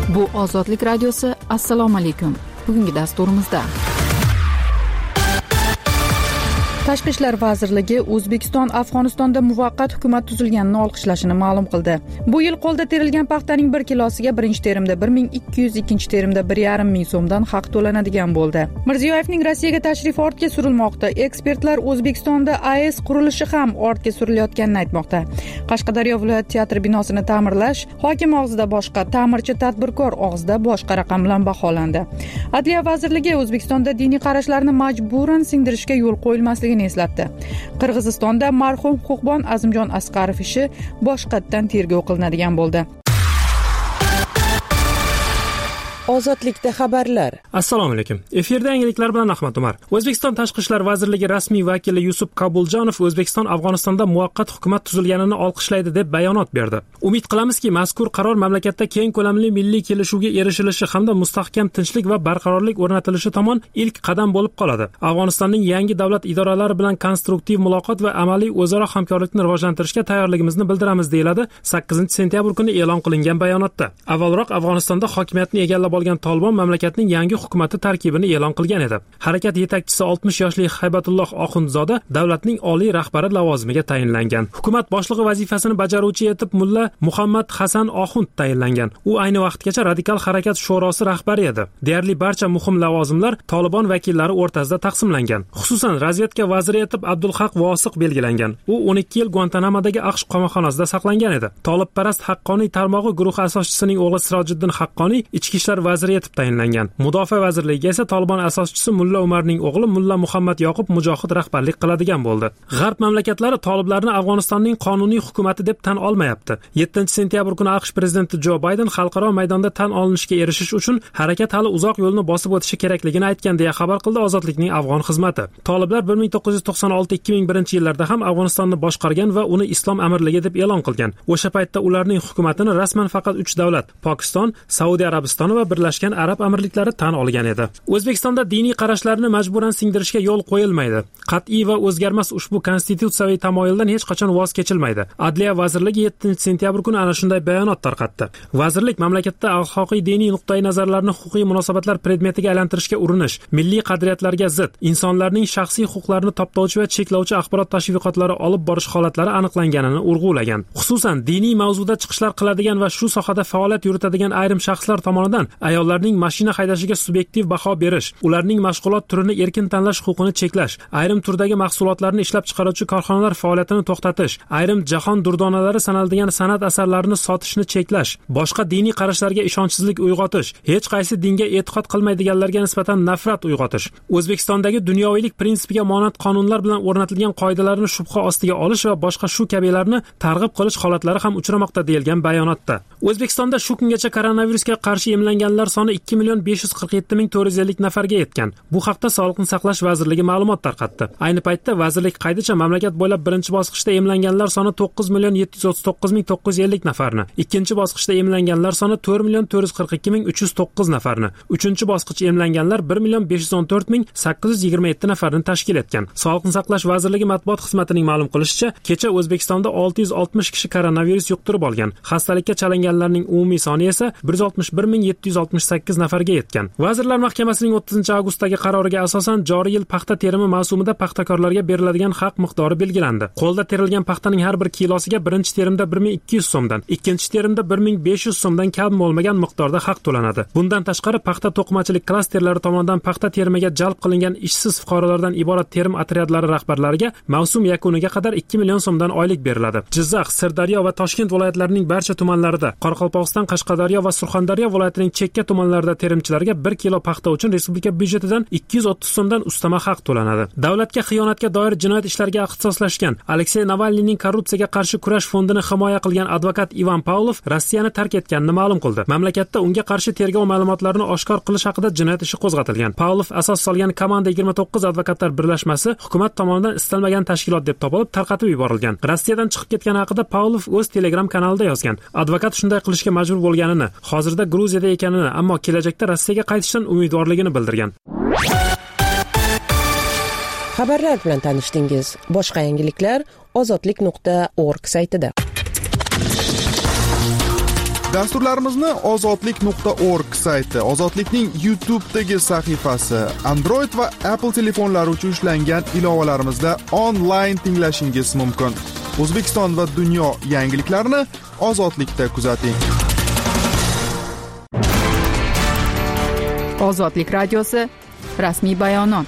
Bu Ozodlik radiosi. Assalomu alaykum. Bugungi dasturimizda Tashqi ishlar vazirligi O'zbekiston Afg'onistonda muvaqqat hukumat tuzilganini olqishlashini ma'lum qildi. Bu yil qo'lda terilgan paxtaning 1 kilosiga birinchi terimda 1200, ikkinchi terimda 1500 so'mdan haq to'lanadigan bo'ldi. Mirziyoyevning Rossiyaga tashrifi ortga surilmoqda. Ekspertlar O'zbekistonda AES qurilishi ham ortga surilayotganini aytmoqda. Qashqadaryo viloyat teatri binosini ta'mirlash hokim og'zida boshqa, ta'mirchi tadbirkor og'zida boshqa raqam bilan baholandi. Adliya vazirligi O'zbekistonda diniy qarashlarni majburan singdirishga yo'l qo'yilmasligini eslatdi. Qirg'izistonda marhum huquqbon Azimjon Asqarov ishi boshqatdan tergov qilinadigan bo'ldi. Ozodlikda xabarlar. Assalomu alaykum. Efirda yangiliklar bilan Ahmad Umar. O'zbekiston Tashqi ishlar vazirligi rasmiy vakili Yusuf Kabuljonov O'zbekiston Afg'onistonda muvaqqat hukumat tuzilganini olqishlaydi deb bayonot berdi. Umid qilamizki, mazkur qaror mamlakatda keng ko'lamli milliy kelishuvga erishilishi hamda mustahkam tinchlik va barqarorlik o'rnatilishi tomon ilk qadam bo'lib qoladi. Afg'onistonning yangi davlat idoralari bilan konstruktiv muloqot va amaliy o'zaro hamkorlikni rivojlantirishga tayyorligimizni bildiramiz, deyiladi 8-sentyabr kuni e'lon qilingan bayonotda. Avvalroq Afg'onistonda hokimiyatni egallab olgan Tolibon mamlakatning yangi hukumati tarkibini e'lon qilgan edi. Harakat yetakchisi 60 yoshli Haybatulloh Oxundzoda davlatning oliy rahbari lavozimiga tayinlangan. Hukumat boshlig'i vazifasini bajaruvchi etib mulla Muhammad Hasan Oxund tayinlangan. U ayni vaqtgacha radikal harakat shurosi rahbari edi. Deyarli barcha muhim lavozimlar Tolibon vakillari o'rtasida taqsimlangan. Xususan, razvedka vaziri etib Abdulhaq Vosiq belgilangan. U 12 yil Guantanamodagi AQSh qamoqxonasida saqlangan edi. Tolibparast haqqoniy tarmog'i guruhi asoschisining o'g'li Sirojiddin Haqqoniy ichki ishlar vaziri etib tayinlangan. Mudofaa vazirligiga esa Tolibon asoschisi Mulla Umarning o'g'li Mulla Muhammad Yoqub Mujohid rahbarlik qiladigan bo'ldi. G'arb mamlakatlari Toliblarni Afg'onistonning qonuniy hukumati deb tan olmayapti. 7-sentyabr kuni AQSh prezidenti Jo Bayden xalqaro maydonda tan olinishiga erishish uchun harakat hali uzoq yo'lni bosib o'tishi kerakligini aytgan deya xabar qildi Ozodlikning afg'on xizmati. Toliblar 1996-2001 yillarda ham Afg'onistonni boshqargan va uni islom amirligi deb e'lon qilgan. O'sha paytda ularning hukumatini rasman faqat 3 davlat: Pokiston, Saudiya Arabistoni va Birlashgan Arab Amirliklari tan olgan edi. O'zbekistonda diniy qarashlarni majburan singdirishga yo'l qo'yilmaydi. Qat'iy va o'zgarmas ushbu konstitutsiyaviy tamoyildan hech qachon voz kechilmaydi. Adliya vazirligi 7-sentyabr kuni ana shunday bayonot tarqatdi. Vazirlik mamlakatda axloqiy diniy nuqtai nazarlarni huquqiy munosabatlar predmetiga aylantirishga urinish, milliy qadriyatlarga zid, insonlarning shaxsiy huquqlarini toptovchi va cheklovchi axborot tashviqotlari olib borish holatlari aniqlanganini urg'ulagan. Xususan, diniy mavzuda chiqishlar qiladigan va shu sohada faoliyat yuritadigan ayrim shaxslar tomonidan ayollarning mashina haydashiga subyektiv baho berish, ularning mashg'ulot turini erkin tanlash huquqini cheklash, ayrim turdagi mahsulotlarni ishlab chiqaruvchi korxonalar faoliyatini to'xtatish, ayrim jahon durdonalari sanaladigan san'at asarlarini sotishni cheklash, boshqa diniy qarashlarga ishonchsizlik uyg'otish, hech qaysi dinga e'tiqod qilmaydiganlarga nisbatan nafrat uyg'otish, O'zbekistondagi dunyoviylik prinsipiga monand qonunlar bilan o'rnatilgan qoidalarni shubha ostiga olish va boshqa shu kabilarni targ'ib qilish holatlari ham uchramoqda, deyilgan bayonotda. O'zbekistonda shu kungacha koronavirusga qarshi emlanganlar soni 2,547,450 nafarga yetgan. Bu haqda Sog'liqni saqlash vazirligi ma'lumot tarqatdi. Ayni paytda vazirlik qaydicha mamlakat bo'ylab birinchi bosqichda emlanganlar soni 9,739,950 nafarni, ikkinchi bosqichda emlanganlar soni 4,442,309 nafarni, uchinchi bosqich emlanganlar 1,514,827 nafarni tashkil etgan. Sog'liqni saqlash vazirligi matbuot xizmatining ma'lum qilishicha, kecha O'zbekistonda 660 kishi koronavirus yuqtirib olgan. Xastalikka chalinganlarning umumiy soni esa 161,768 nafarga yetgan. Vazirlar Mahkamasining 30-avgustdagi qaroriga asosan joriy yil paxta terimi mavsumida paxtakorlarga beriladigan haq miqdori belgilandi. Qo'lda terilgan paxtaning har bir kilosiga birinchi terimda 1200 so'mdan, ikkinchi terimda 1500 so'mdan kam bo'lmagan miqdorda haq to'lanadi. Bundan tashqari paxta to'qimachilik klasterlari tomonidan paxta terimiga jalb qilingan ishsiz fuqarolardan iborat terim otryadlari rahbarlariga mavsum yakuniga qadar 2 million so'mdan oylik beriladi. Jizzax, Sirdaryo va Toshkent viloyatlarining barcha tumanlarida, Qoraqalpog'iston, Qashqadaryo va Surxondaryo viloyatining chekka tumanlarida terimchilarga 1 kilo paxta uchun respublika byudjetidan 230 so'mdan ustama haq to'lanadi. Davlatga xiyonatga doir jinoyat ishlariga ixtisoslashgan Aleksey Navalniyning korrupsiyaga qarshi kurash fondini himoya qilgan advokat Ivan Pavlov Rossiyani tark etganini ma'lum qildi. Mamlakatda unga qarshi tergov ma'lumotlarini oshkor qilish haqida jinoyat ishi qo'zg'atilgan. Pavlov asos solgan Komanda 29 advokatlar birlashmasi hukumat tomonidan istalmagan tashkilot deb topilib tarqatib yuborilgan. Rossiyadan chiqib ketgani haqida Pavlov o'z Telegram kanalida yozgan. Advokat shunday qilishga majbur bo'lganini, hozirda Gruziyada ekanini, ammo kelajakda Rossiyaga qaytishdan umidvorligini bildirgan. Xabarlar bilan tanishdingiz. Boshqa yangiliklar ozodlik.org saytida. Dasturlarimizni ozodlik.org sayti, Ozodlikning YouTube'dagi sahifasi, Android va Apple telefonlari uchun ishlangan ilovalarimizda onlayn tinglashingiz mumkin. O'zbekiston va dunyo yangiliklarini Ozodlikda kuzating. Ozodlik radiosi rasmiy bayonot.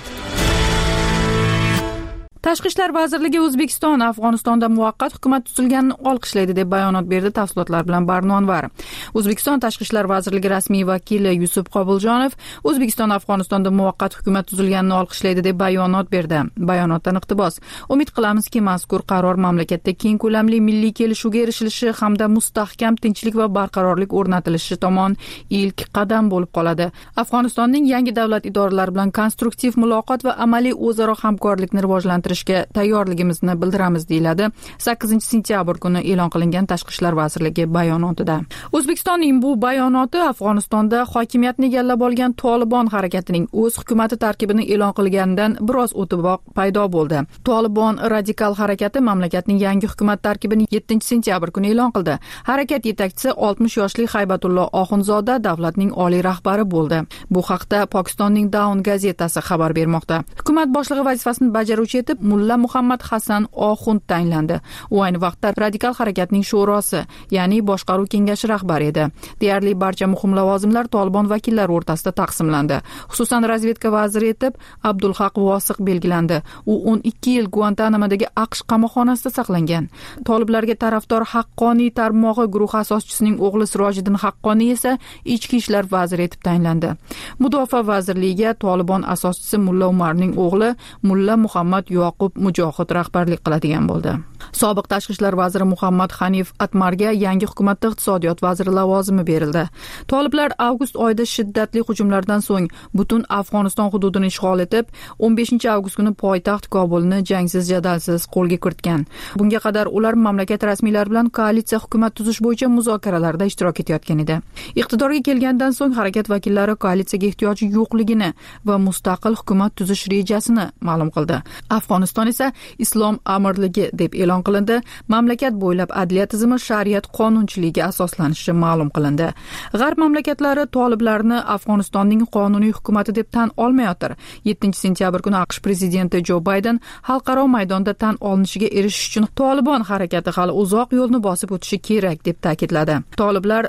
Tashqi ishlar vazirligi O'zbekiston Afg'onistonda muvaqqat hukumat tuzilganini olqishlaydi deb bayonot berdi. Tafsilotlar bilan Barno Anvar. O'zbekiston Tashqi ishlar vazirligi rasmiy vakili Yusuf Qobuljonov O'zbekiston Afg'onistonda muvaqqat hukumat tuzilganini olqishlaydi deb bayonot berdi. Bayonotdan iqtibos: umid qilamizki, mazkur qaror mamlakatda keng ko'lamli milliy kelishuvga erishilishi hamda mustahkam tinchlik va barqarorlik o'rnatilishi tomon ilk qadam bo'lib qoladi. Afg'onistonning yangi davlat idoralari bilan konstruktiv muloqot va amaliy o'zaro hamkorlikni rivojlantirishga tayyorligimizni bildiramiz, deyiladi 8-sentyabr kuni e'lon qilingan Tashqi ishlar vazirligi bayonotida. O'zbekistonning bu bayonoti Afg'onistonda hokimiyatni egallab olgan Tolibon harakatining o'z hukumati tarkibini e'lon qilganidan biroz o'tiboq paydo bo'ldi. Tolibon radikal harakati mamlakatning yangi hukumat tarkibini 7-sentyabr kuni e'lon qildi. Harakat yetakchisi 60 yoshli Haybatullo Oxunzoda davlatning oliy rahbari bo'ldi. Bu haqda Pokistonning Dawn gazetasi xabar bermoqda. Hukumat boshlig'i vazifasini bajaruvchi etib Mulla Muhammad Hasan Oxund tayinlandi. U ayni vaqtda radikal harakatning sho'rosi, ya'ni boshqaruv kengashi rahbari edi. Deyarli barcha muhim lavozimlar Tolibon vakillari o'rtasida taqsimlandi. Xususan razvedka vaziri etib Abdulhaq Vosiq belgilandi. U 12 yil Guantanamodagi AQSh qamoqxonasida saqlangan. Toliblarga tarafdor Haqqoniy tarmog'i guruhi asoschisining o'g'li Sirojiddin Haqqoniy esa ichki ishlar vaziri etib tayinlandi. Mudofaa vazirligiga Tolibon asoschisi Mulla Umarning o'g'li Mulla Muhammad Yoqub Mujohid rahbarlik qiladigan bo'ldi. Sobiq tashqi ishlar vaziri Muhammad Hanif Atmarga yangi hukumatda iqtisodiyot vaziri lavozimi berildi. Toliblar avgust oyida shiddatli hujumlardan so'ng butun Afg'oniston hududini ishg'ol etib, 15-avgust kuni poytaxt Kobulni jangsiz jadalsiz qo'lga kiritgan. Bunga qadar ular mamlakat rasmiylari bilan koalitsiya hukumat tuzish bo'yicha muzokaralarda ishtirok etayotgan edi. Iqtidorga kelgandan so'ng harakat vakillari koalitsiyaga ehtiyoji yo'qligini va mustaqil hukumat tuzish rejasini ma'lum qildi. Afg'oniston esa islom amirligi deb e'lon qilindi. Mamlakat bo'ylab adliya tizimi shariat qonunchiligiga asoslanishi ma'lum qilindi. G'arb mamlakatlari toliblarni Afg'onistonning qonuniy hukumati deb tan olmayotir. 7-sentyabr kuni AQSh prezidenti Jo Bayden xalqaro maydonda tan olinishiga erishish uchun Tolibon harakati hali uzoq yo'lni bosib o'tishi kerak deb ta'kidladi. Toliblar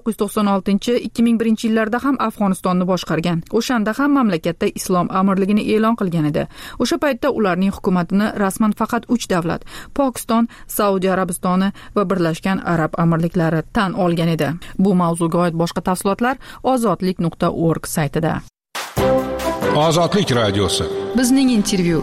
1996-2001 yillarda ham Afg'onistonni boshqargan. O'shanda ham mamlakatda islom amirligini e'lon qilgan edi. O'sha paytda ularning hukumatini rasman faqat 3 davlat: Pokiston, Saudiya Arabistoni va Birlashgan Arab Amirliklari tan olgan edi. Bu mavzuga oid boshqa tafsilotlar ozodlik.org saytida. Ozodlik radiosi. Bizning intervyu.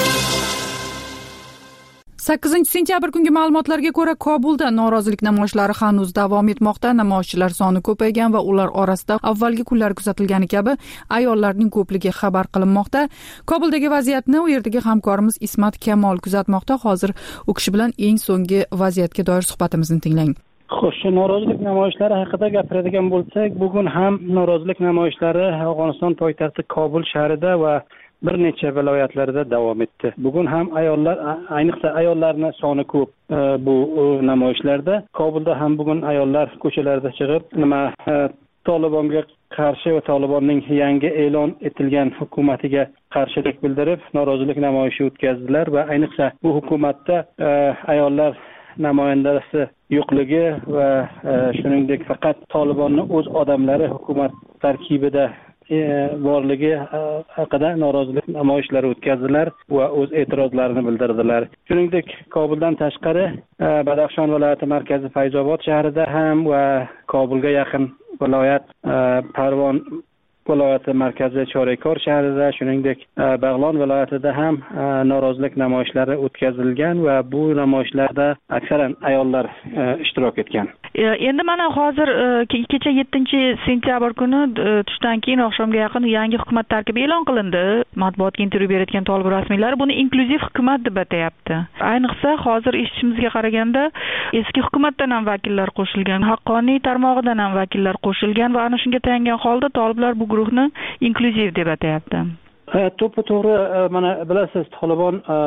8-sentyabr kungi ma'lumotlarga ko'ra, Kobulda norozilik namoyishlari hanuz davom etmoqda. Namoyishchilar soni ko'paygan va ular orasida avvalgi kunlar kuzatilgani kabi ayollarning ko'pligi xabar qilinmoqda. Kobuldagi vaziyatni u yerdagi hamkorimiz Ismat Kamol kuzatmoqda. Hozir u kishi bilan eng so'nggi vaziyatga doir suhbatimizni tinglang. Xo'sh, norozilik namoyishlari haqida gapiradigan bo'lsak, bugun ham norozilik namoyishlari Afg'oniston poytaxti Kobul shahrida va bir necha viloyatlarda davom etdi. Bugun ham ayollar, ayniqsa ayollarning soni ko'p bu namoyishlarda. Kobulda ham bugun ayollar ko'chalarda chiqib, Tolibonga qarshi va Tolibonning yangi e'lon etilgan hukumatiga qarshilik bildirib, norozilik namoyishi o'tkazdilar va ayniqsa bu hukumatda ayollar namoyandasi yo'qligi va shuningdek faqat Tolibonning o'z odamlari hukumat tarkibida borligi haqida norozilik namoyishlari o'tkazdilar va o'z e'tirozlarini bildirdilar. Shuningdek, Kobuldan tashqari Badaxshon viloyati markazi Fayzobod shahrida ham va Kobulga yaqin viloyat Parvon viloyati markazi Choraykor shahrida, shuningdek Bag'lon viloyatida ham norozilik namoyishlari o'tkazilgan va bu namoyishlarda aksaran ayollar ishtirok etgan. Endi mana hozir kecha 7-sentyabr kuni tushdan keyin oqshomga yaqin yangi hukumat tarkibi e'lon qilindi. Matbuotga intervyu berayotgan Tolibon rasmiylari buni inklyuziv hukumat deb atayapti. Ayniqsa hozir eshitishimizga qaraganda eski hukumatdan ham vakillar qo'shilgan, Haqqoniy tarmog'idan ham vakillar qo'shilgan va ana shunga tayangan holda Toliblar bu guruhni inklyuziv deb atayapti. To'g'ri, mana bilasiz, Tolibon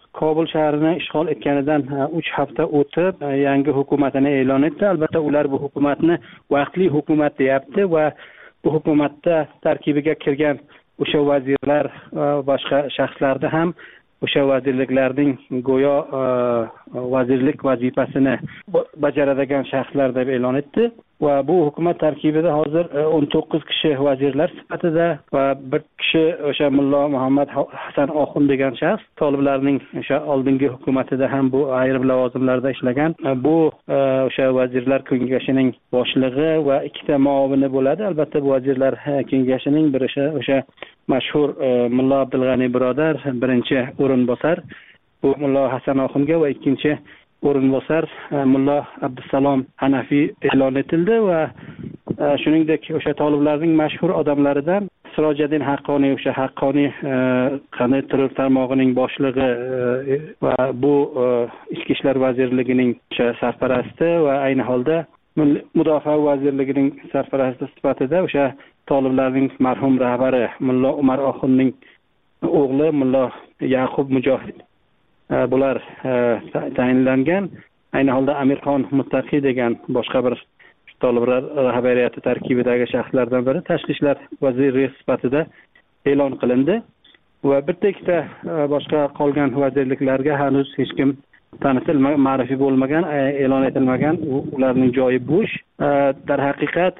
Kobul shahrini ishg'ol etganidan 3 hafta o'tib yangi hukumatini e'lon etdi. Albatta ular bu hukumatni vaqtli hukumat deyapti va bu hukumatda tarkibiga kirgan o'sha vazirlar boshqa shaxslarda ham o'sha vazirliklarning go'yo vazirlik vazifasini bajaradigan shaxslar deb e'lon etdi va bu hukumat tarkibida hozir 19 kishi vazirlar sifatida va bir kishi o'sha Mullo Muhammad Hasan Oxun degan shaxs toliblarning o'sha oldingi hukumatida ham bu ayrim lavozimlarda ishlagan. Bu o'sha vazirlar kengashining boshlig'i va ikkita muavini bo'ladi. Albatta bu vazirlar kengashining biri o'sha mashhur Mullo Abdulg'ani birodar birinchi o'rinbosar bu Mullo Hasan Oxunga va ikkinchi o'rinbosar Mullo Abdusalom Hanafiy e'lon etildi va shuningdek o'sha toliblarning mashhur odamlaridan Sirojiddin Haqqoniy o'sha Haqqoniy qanday terror tarmog'ining boshlig'i va bu Ichki ishlar vazirligining o'sha sarparasti va ayni holda Mudofaa vazirligining sarparasti sifatida o'sha toliblarning marhum rahbari Mullo Umar Oxunning o'g'li Mullo Yaqub Mujohid bular tayinlangan. Ayni holda Amirxon Muttaqiy degan boshqa bir toliblar rahbariyati tarkibidagi shaxslardan biri tashqi ishlar vaziri sifatida e'lon qilindi va bitta ikkita boshqa qolgan vazirliklarga hanuz hech kim tanitilmagan, ma'rifiy bo'lmagan, e'lon etilmagan, ularning joyi bo'sh. Darhaqiqat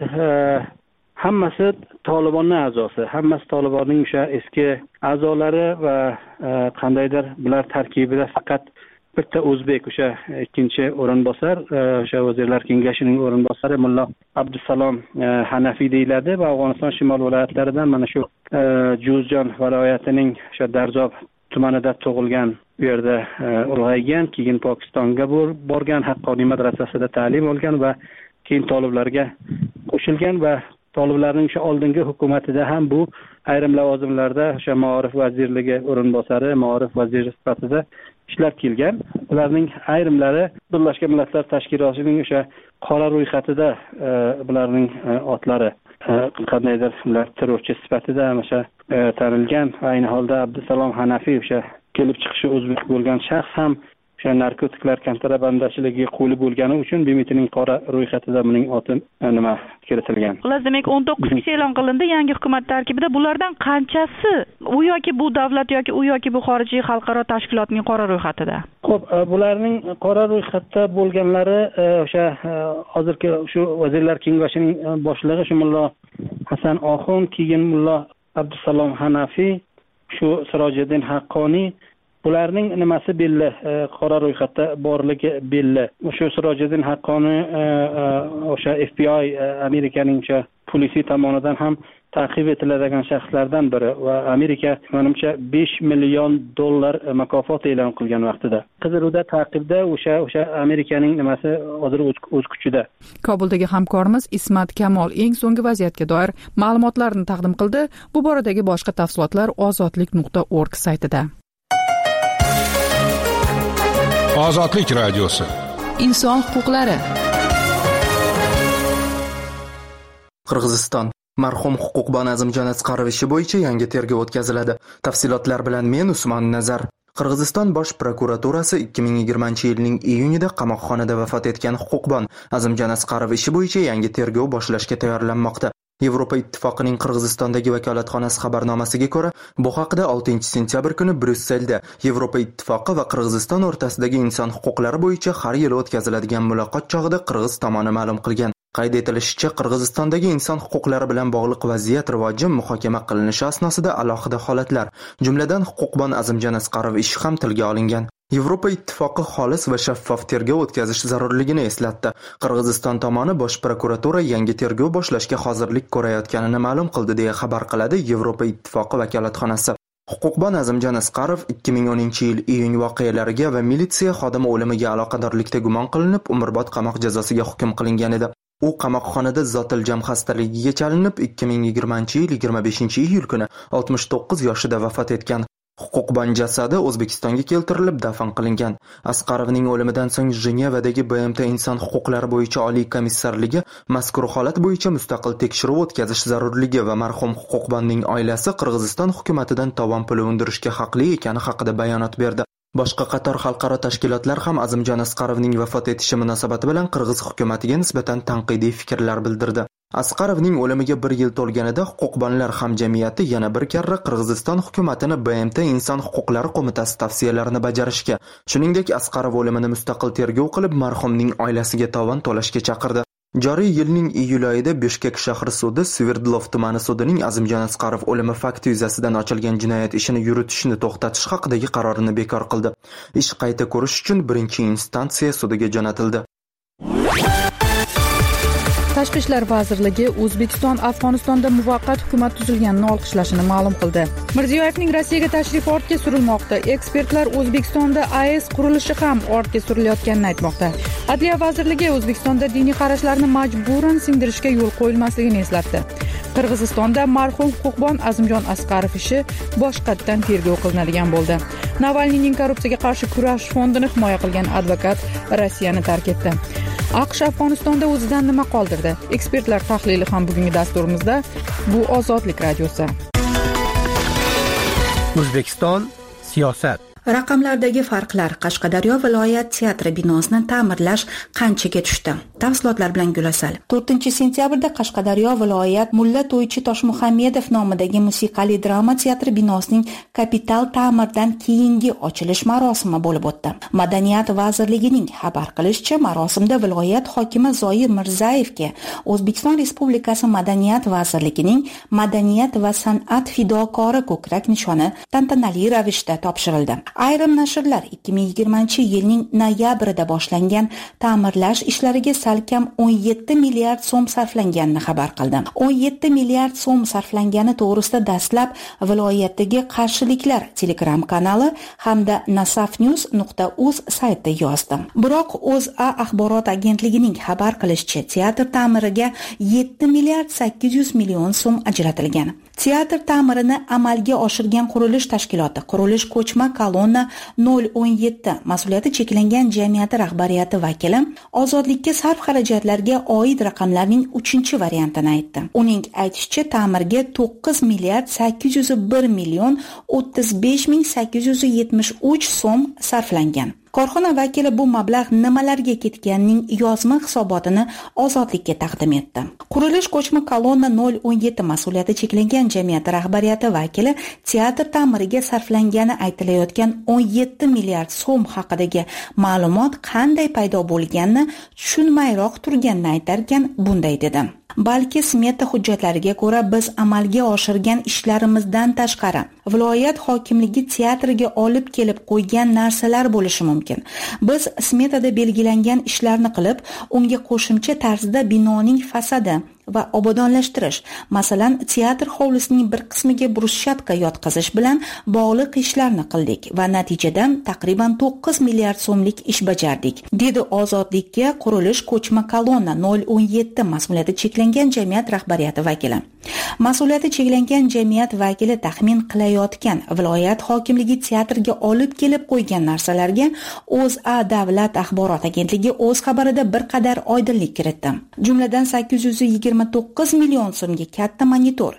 hammasi Tolibonning a'zosi, hammasi Tolibonning o'sha eski a'zolari va qandaydir bular tarkibida faqat bitta o'zbek o'sha ikkinchi o'rinbosar o'sha vazirlar kengashining o'rinbosari Mullo Abdusalom Hanafiy deyiladi va Afg'oniston shimol viloyatlaridan mana shu Juzjon viloyatining o'sha Darzob tumanida tug'ilgan, bu yerda ulg'aygan, keyin Pokistonga borgan, Haqqoniy madrasasida ta'lim olgan va keyin toliblarga qo'shilgan va toliblarning o'sha oldingi hukumatida ham bu ayrim lavozimlarda o'sha Ma'orif vazirligi o'rinbosari, Ma'orif vaziri sifatida ishlab kelgan. Ularning ayrimlari Birlashgan Millatlar Tashkilotining o'sha qora ro'yxatida bularning otlari qandaydir ular terrorchi sifatida o'sha tanilgan. Ayni holda Abdusalom Hanafiy o'sha kelib chiqishi o'zbek bo'lgan shaxs ham o'sha narkotiklar kontrabandachiligiga qo'li bo'lgani uchun BMTning qora ro'yxatida uning oti kiritilgan. Ular demak 19 kishi e'lon qilindi yangi hukumat tarkibida. Bulardan qanchasi u yoki bu davlat yoki u yoki bu xorijiy xalqaro tashkilotning qora ro'yxatida? Xo'p, bularning qora ro'yxatda bo'lganlari o'sha hozirgi shu vazirlar kengashining boshlig'i shu Mullo Hasan Oxun, keyin Mullo Abdusalom Hanafiy, shu Sirojiddin Haqqoniy, bularning nimasi belli, qora ro'yxatda borligi belli. O'sha Sirojiddin Haqqoniy o'sha FBI Amerikaning o'sha polisi tomonidan ham ta'qib etiladigan shaxslardan biri va Amerika menimcha $5 million mukofot e'lon qilgan vaqtida. Qidiruvda ta'qibda o'sha Amerikaning nimasi hozir o'z kuchida. Kobuldagi hamkorimiz Ismat Kamol eng so'nggi vaziyatga doir ma'lumotlarni taqdim qildi. Bu boradagi boshqa tafsilotlar ozodlik.org saytida. Ozodlik radiosi. Inson huquqlari. Qirg'iziston marhum huquqbon Azimjon Asqarov ishi bo'yicha yangi tergov o'tkaziladi. Tafsilotlar bilan men Usmon Nazar. Qirg'iziston bosh prokuraturasi 2020-yilning iyunida qamoqxonada vafot etgan huquqbon Azimjon Asqarov ishi bo'yicha yangi tergov boshlashga tayyorlanmoqda. Yevropa Ittifoqining Qirg'izistondagi vakolatxonasi xabarnomasiga ko'ra, bu haqda 6-sentyabr kuni Bryusselda Yevropa Ittifoqi va Qirg'iziston o'rtasidagi inson huquqlari bo'yicha har yili o'tkaziladigan muloqot chog'ida Qirg'iz tomoni ma'lum qilgan. Qayd etilishicha, Qirg'izistondagi inson huquqlari bilan bog'liq vaziyat rivoji muhokama qilinishi asnosida alohida holatlar, jumladan huquqbon Azimjon Asqarov ishi ham tilga olingan. Yevropa Ittifoqi xolis va shaffof tergov o'tkazish zarurligini eslatdi. Qirg'iziston tomoni bosh prokuratura yangi tergov boshlashga hozirlik ko'rayotganini ma'lum qildi deya xabar qiladi Yevropa Ittifoqi vakolatxonasi. Huquqbon Azimjon Asqarov 2010-yil iyun voqealariga va militsiya xodimi o'limiga aloqadorlikda gumon qilinib, umrbod qamoq jazosiga hukm qilingan edi. U qamoqxonada zotiljam xastaligiga chalinib 2020-yil 25-iyul kuni 69 yoshida vafot etgan. Huquqbon jasadi O'zbekistonga keltirilib dafn qilingan. Asqarovning o'limidan so'ng Jenevadagi BMT inson huquqlari bo'yicha oliy komissarligi mazkur holat bo'yicha mustaqil tekshiruv o'tkazish zarurligi va marhum huquqbonning oilasi Qirg'iziston hukumatidan tovon puli undirishga haqli ekani haqida bayonot berdi. Boshqa qator xalqaro tashkilotlar ham Azimjon Asqarovning vafot etishi munosabati bilan qirg'iz hukumatiga nisbatan tanqidiy fikrlar bildirdi. Asqarovning o'limiga 1 yil to'lganida Huquqbonlar hamjamiyati yana bir karra Qirg'iziston hukumatini BMT Inson huquqlari qo'mitasi tavsiyalarini bajarishga, shuningdek Asqarov o'limini mustaqil tergov qilib, marhumning oilasiga tovon to'lashga chaqirdi. Joriy yilning iyul oyida Bishkek shahri sudi Sverdlov tumani sudining Azimjon Asqarov o'limi fakti yuzasidan ochilgan jinoyat ishini yuritishni to'xtatish haqidagi qarorini bekor qildi. Ish qayta ko'rish uchun birinchi instansiya sudiga jo'natildi. Tashqi ishlar vazirligi O'zbekiston Afg'onistonda muvaqqat hukumat tuzilganini olqishlashini ma'lum qildi. Mirziyoyevning Rossiyaga tashrifi ortga surilmoqda. Ekspertlar O'zbekistonda AES qurilishi ham ortga surilayotganini aytmoqda. Adliya vazirligi O'zbekistonda diniy qarashlarni majburan singdirishga yo'l qo'yilmasligini eslatdi. Qirg'izistonda marhum huquqbon Azimjon Asqarov ishi boshqatdan tergov qilinadigan bo'ldi. Navalniyning korrupsiyaga qarshi kurash fondini himoya qilgan advokat Rossiyani tark etdi. AQSh Afg'onistonda o'zidan nima qoldirdi? Ekspertlar tahlili ham bugungi dasturimizda. Bu Ozodlik radiosi. O'zbekiston siyosat. Raqamlardagi farqlar. Qashqadaryo viloyat teatri binosini ta'mirlash qanchaga tushdi? Tafsilotlar bilan Gulasal. 4-sentyabrda Qashqadaryo viloyat Mulla To'ychi Toshmuhammedov nomidagi musiqali drama teatri binosining kapital ta'mirdan keyingi ochilish marosimi bo'lib o'tdi. Madaniyat vazirligining xabar qilishicha, marosimda viloyat hokimi Zoir Mirzayevga O'zbekiston Respublikasi Madaniyat vazirligining Madaniyat va san'at fidokori ko'krak nishoni tantanali ravishda topshirildi. Ayrim nashrlar 2020-yilning noyabrida boshlangan ta'mirlash ishlariga salkam 17 milliard so'm sarflanganini xabar qildi. 17 milliard so'm sarflangani to'g'risida dastlab viloyatdagi qarshiliklar Telegram kanali hamda nasafnews.uz saytida yozdi. Biroq O'zA axborot agentligining xabar qilishicha, teatr ta'miriga 7 milliard 800 million so'm ajratilgan. Teatr ta'mirini amalga oshirgan qurilish tashkiloti Qurilish ko'chma kolonna 017 mas'uliyati cheklangan jamiyati rahbariyati vakili ozodlikka sarf xarajatlarga oid raqamlarning 3-variantini aytdi. Uning aytishicha, ta'mirga 9 milliard 801 million 35 ming 873 so'm sarflangan. Korxona vakili bu mablag' nimalarga ketganining yozma hisobotini Ozodlikka taqdim etdi. Qurilish ko'chma kolonna 017 mas'uliyati cheklangan jamiyati rahbariyati vakili teatr ta'miriga sarflangani aytilayotgan 17 milliard so'm haqidagi ma'lumot qanday paydo bo'lganini tushunmayroq turganini aytarkan bunday dedi. Balki smeta hujjatlariga ko'ra biz amalga oshirgan ishlarimizdan tashqari viloyat hokimligi teatriga olib kelib qo'ygan narsalar bo'lishi mumkin. Biz smetada belgilangan ishlarni qilib, unga qo'shimcha tarzda binoning fasadi va obodonlashtirish, masalan, teatr hovlisining bir qismiga bruschatka yotqizish bilan bog'liq ishlarni qildik va natijada taqriban 9 milliard so'mlik ish bajardik, dedi Ozodlikka Qurilish ko'chma kolonna 017 mas'uliyati cheklangan jamiyat rahbariyati vakili. Mas'uliyati cheklangan jamiyat vakili taxmin qilayotgan viloyat hokimligi teatrga olib kelib qo'ygan narsalarga O'zA davlat axborot agentligi o'z xabarida bir qadar oydinlik kiritdi. Jumladan 829 million so'mga katta monitor,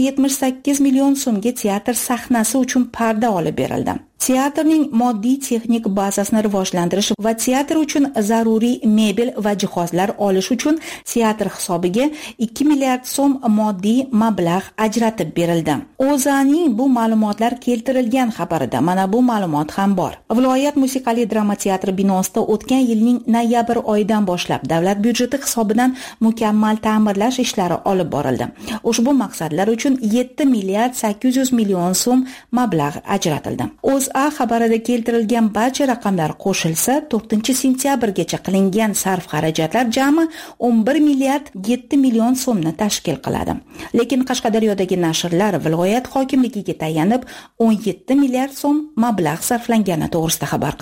378 million so'mga teatr sahnasi uchun parda olib berildi. Teatrning moddiy texnik bazasini rivojlantirish va teatr uchun zaruriy mebel va jihozlar olish uchun teatr hisobiga 2 milliard so'm moddiy mablag' ajratib berildi. O'zAning bu ma'lumotlar keltirilgan xabarida mana bu ma'lumot ham bor. Viloyat musiqali drama teatri binosida o'tgan yilning noyabr oyidan boshlab davlat byudjeti hisobidan mukammal ta'mirlash ishlari olib borildi. Ushbu maqsadlar uchun 7 milliard 800 million so'm mablag' ajratildi. O'zA xabarida keltirilgan barcha raqamlar qo'shilsa, 4-sentyabrgacha qilingan sarf xarajatlar jami 11 milliard 7 million so'mni tashkil qiladi. Lekin Qashqadaryodagi nashrlar viloyat hokimligiga tayanib 17 milliard so'm mablag' sarflangani to'g'risida xabar qildi.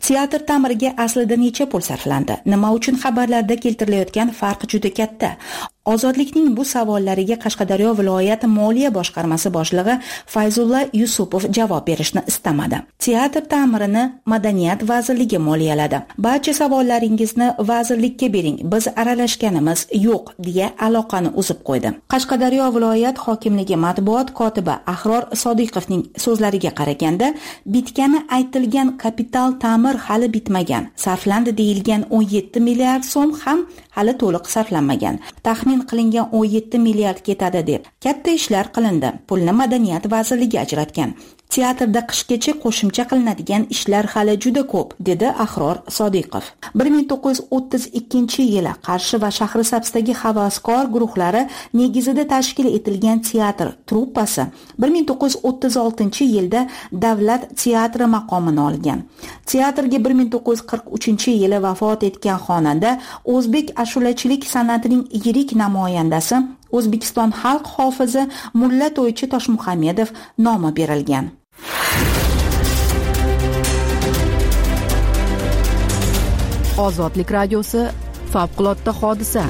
Teatr ta'miriga aslida necha pul sarflandi? Nima uchun xabarlarda keltirilayotgan farq juda katta? Ozodlikning bu savollariga Qashqadaryo viloyati moliya boshqarmasi boshlig'i Fayzulla Yusupov javob berishni istamadi. Teatr ta'mirini Madaniyat vazirligi moliyaladi. Barcha savollaringizni vazirlikka bering, biz aralashganimiz yo'q, deya aloqani uzib qo'ydi. Qashqadaryo viloyat hokimligi matbuot kotibi Ahror Sodiqovning so'zlariga qaraganda, bitgani aytilgan kapital ta'mir hali bitmagan. Sarflandi deyilgan 17 milliard so'm ham hali to'liq sarflanmagan. Taxmin qilingan 17 milliard ketadi deb katta ishlar qilindi. Pulni Madaniyat vazirligi ajratgan. Teatrda qishgacha qo'shimcha qilinadigan ishlar hali juda ko'p, dedi Ahror Sodiqov. 1932-yili Qarshi va Shahrisabzdagi havaskor guruhlari negizida tashkil etilgan teatr truppasi 1936-yilda davlat teatri maqomini olgan. Teatrga 1943-yili vafot etgan xonanda o'zbek ashulachilik san'atining yirik namoyandasi O'zbekiston xalq hofizi Mulla To'ychi Toshmuhammedov nomi berilgan. Ozodlik radiosi favqulodda hodisa.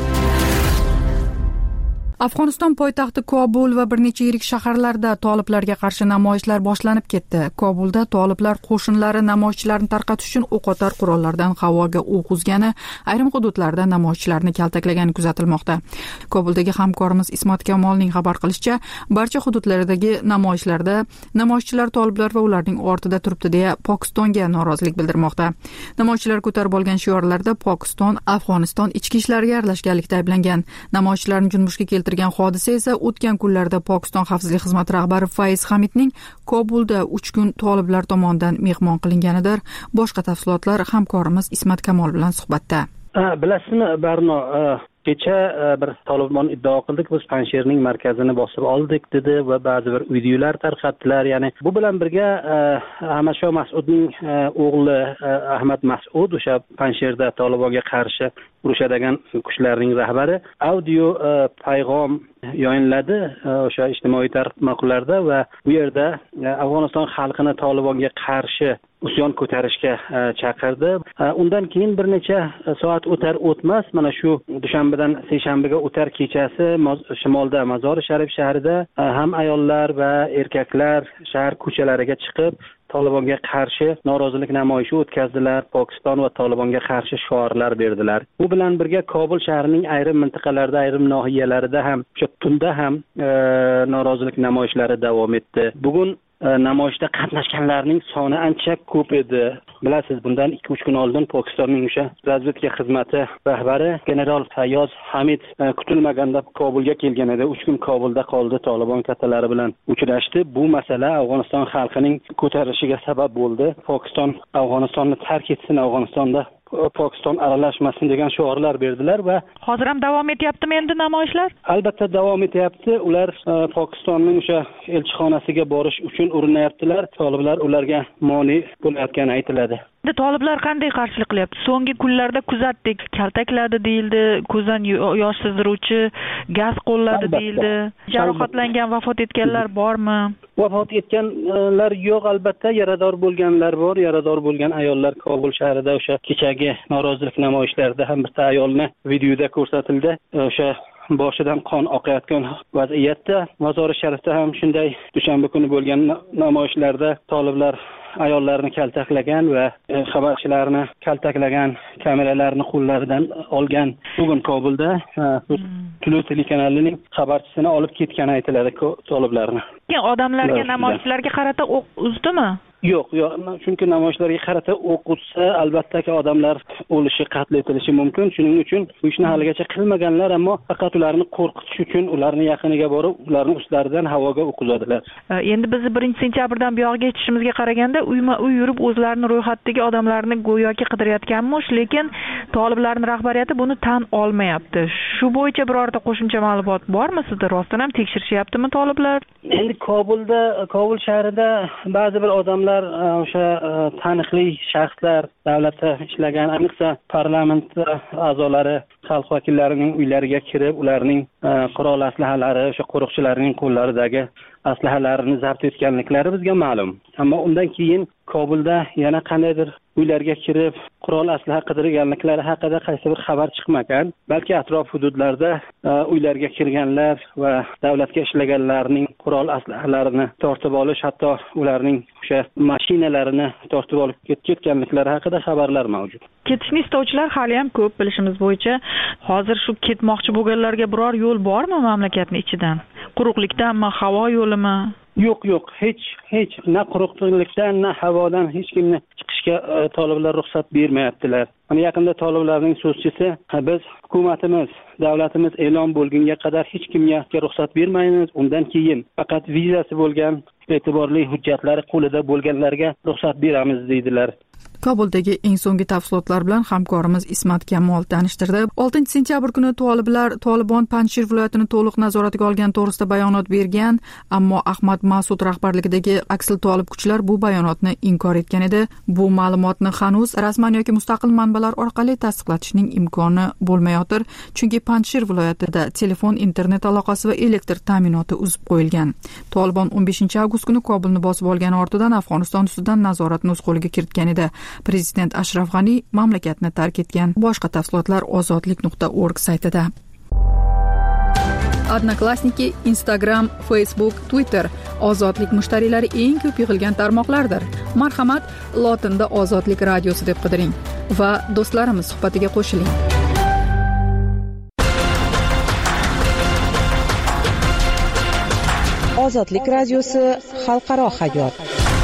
Afg'oniston poytaxti Kobul va bir necha yirik shaharlarda toliblarga qarshi namoyishlar boshlanib ketdi. Kobulda toliblar qo'shinlari namoyishchilarni tarqatish uchun o'qotar qurollardan havoga o'q uzgani, ayrim hududlarda namoyishchilarni kaltaklagani kuzatilmoqda. Kobuldagi hamkorimiz Ismat Kamolning xabar qilishicha, barcha hududlardagi namoyishlarda namoyishchilar toliblar va ularning ortida turibdi deya Pokistonga norozilik bildirmoqda. Namoyishchilar ko'tarib olgan shiorlarda Pokiston, Afg'oniston ichki ishlariga aralashganlikda ayblangan. Namoyishchilarni junbushga keltirgan hodisa esa o'tgan kunlarda Pokiston xavfsizlik xizmati rahbari Faiz Hamidning Kobulda 3 kun toliblar tomonidan mehmon qilinganidir. Boshqa tafsilotlar hamkorimiz Ismat Kamol bilan suhbatda. Bilasizmi, Barno, kecha bir Tolibon iddao qildik, biz Panjshirning markazini bosib oldik dedi va ba'zi bir videolar tarqatdilar. Ya'ni bu bilan birga Ahmadsho Mas'udning o'g'li Ahmad Mas'ud o'sha Panjshirda Tolibonga qarshi urushadigan kuchlarning rahbari audio payg'am yo'nladi o'sha ijtimoiy tarmoqlarda va bu yerda Afg'oniston xalqini Tolibonga qarshi usyon ko'tarishga chaqirdi. Undan keyin bir necha soat o'tar o'tmas mana shu dushanbadan seshanbaga o'tar kechasi shimolda Mazori Sharif shahrida ham ayollar va erkaklar shahar ko'chalariga chiqib Tolibonga qarshi norozilik namoyishi o'tkazdilar. Pokiston va Tolibonga qarshi shiorlar berdilar. Bu bilan birga Kobul shahrining ayrim mintaqalarida, ayrim nohiyalarida ham o'sha tunda ham norozilik namoyishlari davom etdi. Bugun namoyishda qatnashganlarning soni ancha ko'p edi. Bilasiz, bundan 2-3 kun oldin Pokistonning o'sha razvedka xizmati rahbari general Fayoz Hamid kutilmaganda Kobulga kelgan edi. 3 kun Kobulda qoldi, Tolibon kattalari bilan uchrashdi. Bu masala Afg'oniston xalqining ko'tarilishiga sabab bo'ldi. Pokiston Afg'onistonni tark etsin, Afg'onistonda Pokiston aralashmasin degan shiorlar berdilar va hozir ham davom etyaptimi endi namoyishlar? Albatta davom etyapti. Ular Pokistonning o'sha elchixonasiga borish uchun urinayaptilar. Toliblar ularga moni bo'layotgani aytiladi. Toliblar qanday qarshilik qilyapti? So'nggi kunlarda kuzatdik, kaltakladi deyildi, ko'zdan yosh sizdiruvchi gaz qo'lladi deyildi. Jarohatlangan, vafot etganlar bormi? Vafot etganlar yo'q, albatta yarador bo'lganlar bor. Yarador bo'lgan ayollar Kobul shahrida o'sha kechagi norozilik namoyishlarida ham bitta ayolni videoda ko'rsatildi. O'sha boshidan qon oqayotgan vaziyatda Mazori Sharifda ham shunday dushanba kuni bo'lgan namoyishlarda toliblar ayollarni kaltaklagan va xabarchilarni kaltaklagan, kameralarni qo'llaridan olgan. Bugun Kobulda Tulu telekanalining xabarchisini olib ketgani aytiladi toliblarni. Odamlarga, namoyishchilarga qarata o'q uzdimi? Yo'q, chunki namoyishlarga qarata o'q uzsa, albatta odamlar o'lishi, qatl etilishi mumkin. Shuning uchun bu ishni haligacha qilmaganlar, ammo faqat ularni qo'rqitish uchun ularning yaqiniga borib, ularning ustlaridan havoga o'q uzadilar. Endi biz 1-sentyabrdan buyog'iga yetishimizga qaraganda uyma-uy yurib o'zlarini ro'yxatdagi odamlarni go'yoki qidirayotganmish, lekin toliblarning rahbariyati buni tan olmayapti. Shu bo'yicha birorta qo'shimcha ma'lumot bormi sizda? Rostdan ham tekshirishyaptimi toliblar? Endi Kobul shahrida ba'zi bir odamlar o'sha taniqli shaxslar, davlatda ishlagan, ayniqsa parlament a'zolari xalq vakillarining uylariga kirib, ularning qurol aslahalari, o'sha qo'riqchilarning qo'llaridagi aslahalarini zabt etganliklari bizga ma'lum. Ammo undan keyin Kobulda yana qandaydir uylarga kirib, qurol aslaha qidirganliklari haqida qaysi bir xabar chiqmagan. Balki atrof hududlarda uylarga kirganlar va davlatga ishlaganlarning qurol aslahalarini tortib olish, hatto ularning o'sha mashinalarini tortib olib ketganliklari haqida xabarlar mavjud. Ketishni istovchilar hali ham ko'p bilishimiz bo'yicha. Hozir shu ketmoqchi bo'lganlarga biror yo'l bormi mamlakatning ichidan? Quruqlikdanmi, havo yo'limi? Yo'q, hech na quruqlikdan, na havodan hech kimni chiqishga toliblar ruxsat bermayaptilar. Mana yaqinda toliblarning so'zchisi, biz hukumatimiz, davlatimiz e'lon bo'lgunga qadar hech kimga ruxsat bermaymiz. Undan keyin faqat vizasi bo'lgan, e'tiborli hujjatlari qo'lida bo'lganlarga ruxsat beramiz deydilar. Kobuldagi eng so'nggi tafsilotlar bilan hamkorimiz Ismat Kamol tanishtirdi. 6-sentyabr kuni Tolibon Panjshir viloyatini to'liq nazoratiga olgani to'g'risida bayonot bergan, ammo Ahmad Mas'ud rahbarligidagi aksil tolib kuchlar bu bayonotni inkor etgan edi. Bu ma'lumotni hanuz rasman yoki mustaqil manbalar orqali tasdiqlatishning imkoni bo'lmayotir, chunki Panjshir viloyatida telefon, internet aloqasi va elektr ta'minoti uzib qo'yilgan. Tolibon 15-avgust kuni Kobulni bosib olgani ortidan Afg'oniston ustidan nazoratni o'z qo'liga kiritgan edi. Prezident Ashraf G'ani mamlakatni tark etgan. Boshqa tafsilotlar ozodlik.org saytida. Odnoklassniki, Instagram, Facebook, Twitter ozodlik mushtariylari eng ko'p yig'ilgan tarmoqlardir. Marhamat, lotinda Ozodlik radiosi deb qidiring va do'stlarimiz suhbatiga qo'shiling. Ozodlik radiosi xalqaro hayot.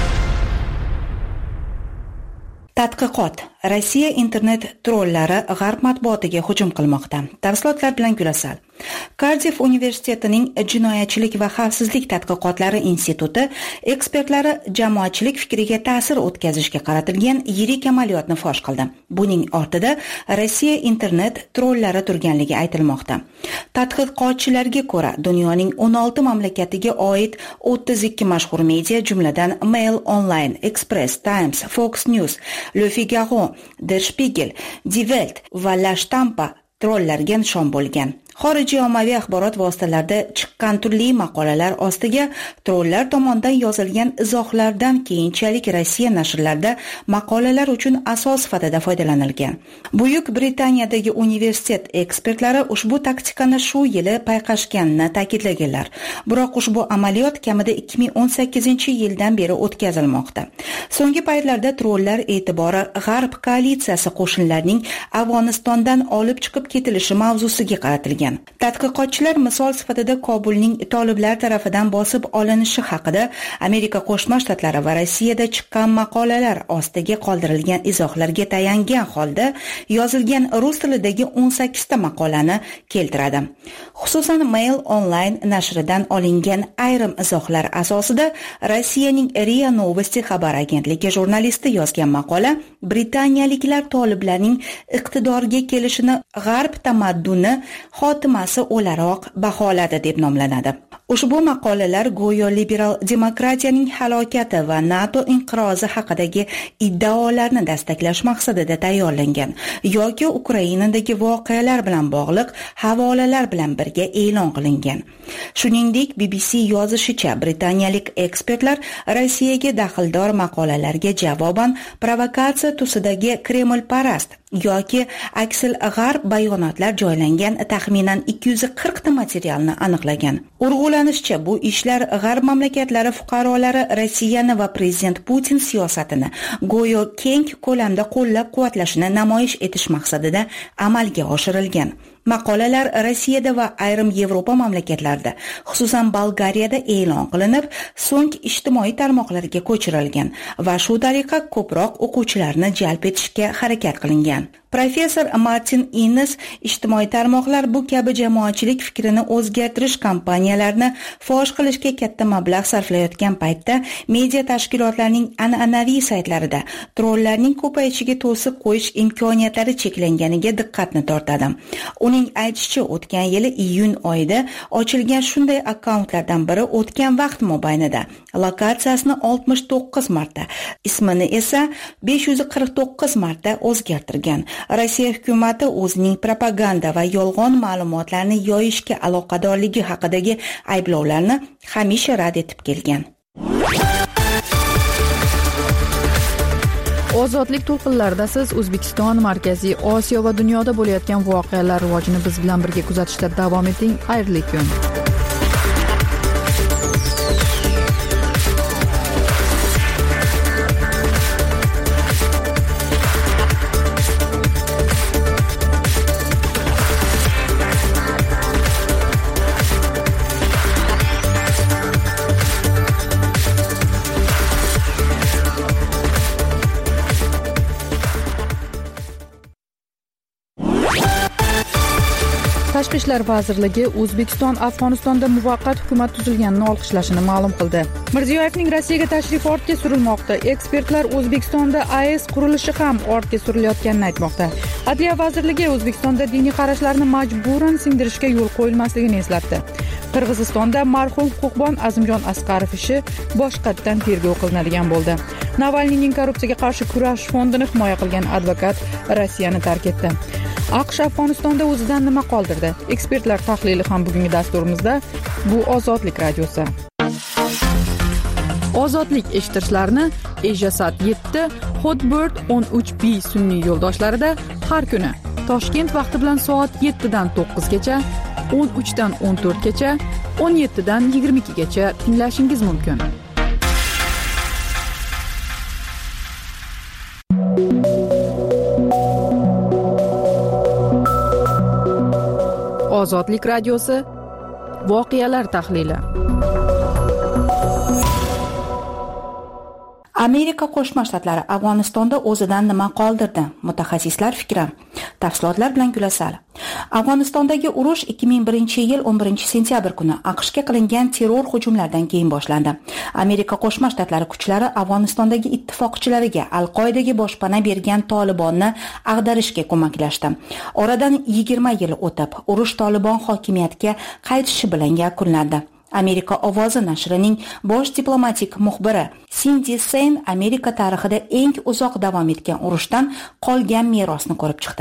Tadqiqot. Rossiya internet trollari g'arb matbuotiga hujum qilmoqda. Tafsilotlar bilan Gulasal. Cardiff universitetining Jinoyatchilik va xavfsizlik tadqiqotlari instituti ekspertlari jamoatchilik fikriga ta'sir o'tkazishga qaratilgan yirik amaliyotni fosh qildi. Buning ortida Rossiya internet trollari turganligi aytilmoqda. Tadqiqotchilarga ko'ra, dunyoning 16 mamlakatiga oid 32 mashhur media, jumladan Mail Online, Express, Times, Fox News, Le Figaro, Der Spiegel, Die Welt va La Stampa trollarga nishon bo'lgan. Xorijiy ommaviy axborot vositalarida chiqqan turli maqolalar ostiga trollar tomonidan yozilgan izohlardan keyinchalik Rossiya nashrlarida maqolalar uchun asos sifatida foydalanilgan. Buyuk Britaniyadagi universitet ekspertlari ushbu taktikani shu yili payqashganini ta'kidlaganlar. Biroq ushbu amaliyot kamida 2018-yildan beri o'tkazilmoqda. So'nggi paytlarda trollar e'tibori G'arb koalitsiyasi qo'shinlarining Afg'onistondan olib chiqib ketilishi mavzusiga qaratilgan. Tadqiqotchilar misol sifatida Kobulning toliblar tarafidan bosib olinishi haqida Amerika Qo'shma Shtatlari va Rossiyada chiqqan maqolalar ostiga qoldirilgan izohlarga tayangan holda yozilgan rus tilidagi 18 ta maqolani keltiradi. Xususan Mail Online nashridan olingan ayrim izohlar asosida Rossiyaning RIA Novosti xabar agentligi jurnalisti yozgan maqola Britaniyaliklar toliblarning iqtidorga kelishini g'arb tamadduni xotimasi o'laroq baholadi deb nomlanadi. Ushbu maqolalar go'yo liberal demokratiyaning halokati va NATO inqirozi haqidagi iddaolarni dastaklash maqsadida tayyorlangan yoki Ukrainadagi voqealar bilan bog'liq havolalar bilan birga e'lon qilingan. Shuningdek, BBC yozishicha, britaniyalik ekspertlar Rossiyaga daxldor maqolalarga javoban provokatsiya tusidagi Kreml-parast yoki aksil g'arb bayonotlar joylangan taxminan 240 ta materialni aniqlagan. Urg'ulanishicha, bu ishlar g'arb mamlakatlari fuqarolari Rossiyani va prezident Putin siyosatini go'yo keng ko'lamda qo'llab-quvvatlashini namoyish etish maqsadida amalga oshirilgan. Maqolalar Rossiyada va ayrim Yevropa mamlakatlarida, xususan Bolgariyada e'lon qilinib, so'ng ijtimoiy tarmoqlarga ko'chirilgan va shu tariqa ko'proq o'quvchilarni jalb etishga harakat qilingan. Professor Martin Innes ijtimoiy tarmoqlar bu kabi jamoatchilik fikrini o'zgartirish kampaniyasi kompaniyalarni fosh qilishga katta mablag' sarflayotgan paytda media tashkilotlarining an'anaviy saytlarida trolllarning ko'payishiga to'siq qo'yish imkoniyatlari cheklanganiga diqqatni tortadi. Uning aytishicha, o'tgan yili iyun oyida ochilgan shunday akkauntlardan biri o'tgan vaqt mobaynida lokatsiyasini 69 marta, ismini esa 549 marta o'zgartirgan. Rossiya hukumati o'zining propaganda va yolg'on ma'lumotlarni yoyishga aloqadorligi haqidagi ayblovlarni hamisha rad etib kelgan. Ozodlik to'lqinlarida siz O'zbekiston, Markaziy Osiyo va dunyoda bo'layotgan voqealar rivojini biz bilan birga kuzatishda davom eting. Xayrli kun. Tashqi ishlar vazirligi O'zbekiston Afg'onistonda muvaqqat hukumat tuzilganini olqishlashini ma'lum qildi. Mirziyoyevning Rossiyaga tashrifi ortga surilmoqda. Ekspertlar O'zbekistonda AES qurilishi ham ortga surilayotganini aytmoqda. Adliya vazirligi O'zbekistonda diniy qarashlarni majburan singdirishga yo'l qo'yilmasligini eslatdi. Qirg'izistonda marhum huquqbon Azimjon Asqarov ishi boshqatdan tergov qilinadigan bo'ldi. Navalniyning korrupsiyaga qarshi kurash fondini himoya qilgan advokat Rossiyani tark etdi. AQSh Afg'onistonda o'zidan nima qoldirdi? Ekspertlar tahlili ham bugungi dasturimizda. Bu Ozodlik radiosi. Ozodlik eshittirishlarni Ejasat 7, Hotbird 13B sun'iy yo'ldoshlarida har kuni Toshkent vaqti bilan soat 7 dan 9 gacha, 13 dan 14 gacha, 17 dan 22 gacha tinglashingiz mumkin. Ozodlik radiosi voqealar tahlili. Amerika Qo'shma Shtatlari Afg'onistonda o'zidan nima qoldirdi? Mutaxassislar fikri. Tafsilotlar bilan Gulasal. Afg'onistondagi urush 2001-yil 11-sentyabr kuni AQShga qilingan terror hujumlaridan keyin boshlandi. Amerika Qo'shma Shtatlari kuchlari Afg'onistondagi ittifoqchilariga Al-Qoidaga boshpana bergan Tolibonni ag'darishga ko'maklashdi. Oradan 20 yil o'tib, urush Tolibon hokimiyatga qaytishi bilan yakunlandi. Amerika ovozi nashrining bosh diplomatik muxbiri Cindy Sain Amerika tarixida eng uzoq davom etgan urushdan qolgan merosni ko'rib chiqdi.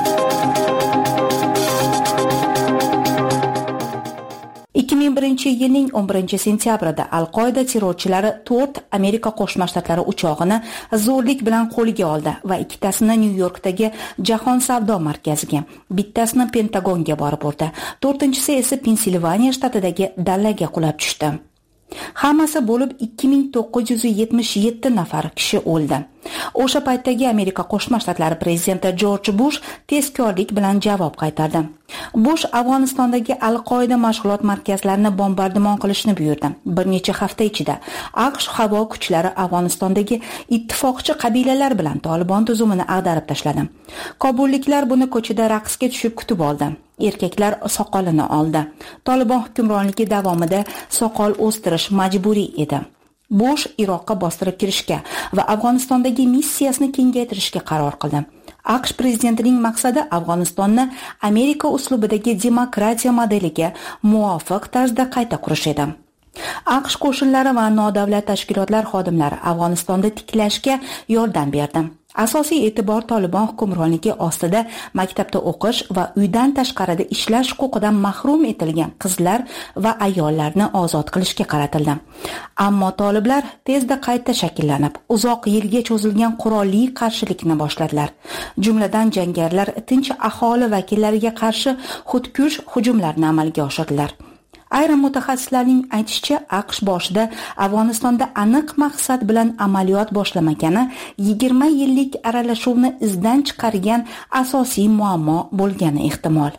2001-yilning 11-sentyabrida Al-Qoida terrorchilari 4 Amerika Qo'shma Shtatlari uchog'ini zo'rlik bilan qo'lga oldi va ikkitasini Nyu-Yorkdagi Jahon savdo markaziga, bittasini Pentagonga borib urdi. 4-chisi esa Pensilvaniya shtatidagi dallaga qulab tushdi. Hammasi bo'lib 2977 nafar kishi o'ldi. O'sha paytdagi Amerika Qo'shma Shtatlari prezidenti Jorj Bush tezkorlik bilan javob qaytardi. Bush Afg'onistondagi Al-Qoida mashg'ulot markazlarini bombardimon qilishni buyurdi. Bir necha hafta ichida AQSh havo kuchlari Afg'onistondagi ittifoqchi qabilalar bilan Tolibon tuzumini ag'darib tashladi. Kobulliklar buni ko'chada raqsga tushib kutib oldi. Erkaklar soqolini oldi. Tolibon hukmronligi davomida soqol o'stirish majburiy edi. Bush Iroqqa bostirib kirishga va Afg'onistondagi missiyasini kengaytirishga qaror qildi. AQSh prezidentining maqsadi Afg'onistonni Amerika uslubidagi demokratiya modeliga muvofiq tarzda qayta qurish edi. AQSh qo'shinlari va nodavlat tashkilotlar xodimlari Afg'onistonda tiklashga yordam berdi. Asosiy e'tibor Tolibon hukmronligi ostida maktabda o'qish va uydan tashqarida ishlash huquqidan mahrum etilgan qizlar va ayollarni ozod qilishga qaratildi. Ammo toliblar tezda qayta shakllanib, uzoq yilga cho'zilgan qurolli qarshilikni boshladilar. Jumladan jangarilar tinch aholi vakillariga qarshi xudkush hujumlarni amalga oshirdilar. Ayrim mutaxassislarning aytishicha, AQSh boshida Afg'onistonda aniq maqsad bilan amaliyot boshlamagani 20 yillik aralashuvni izdan chiqargan asosiy muammo bo'lgani ehtimol.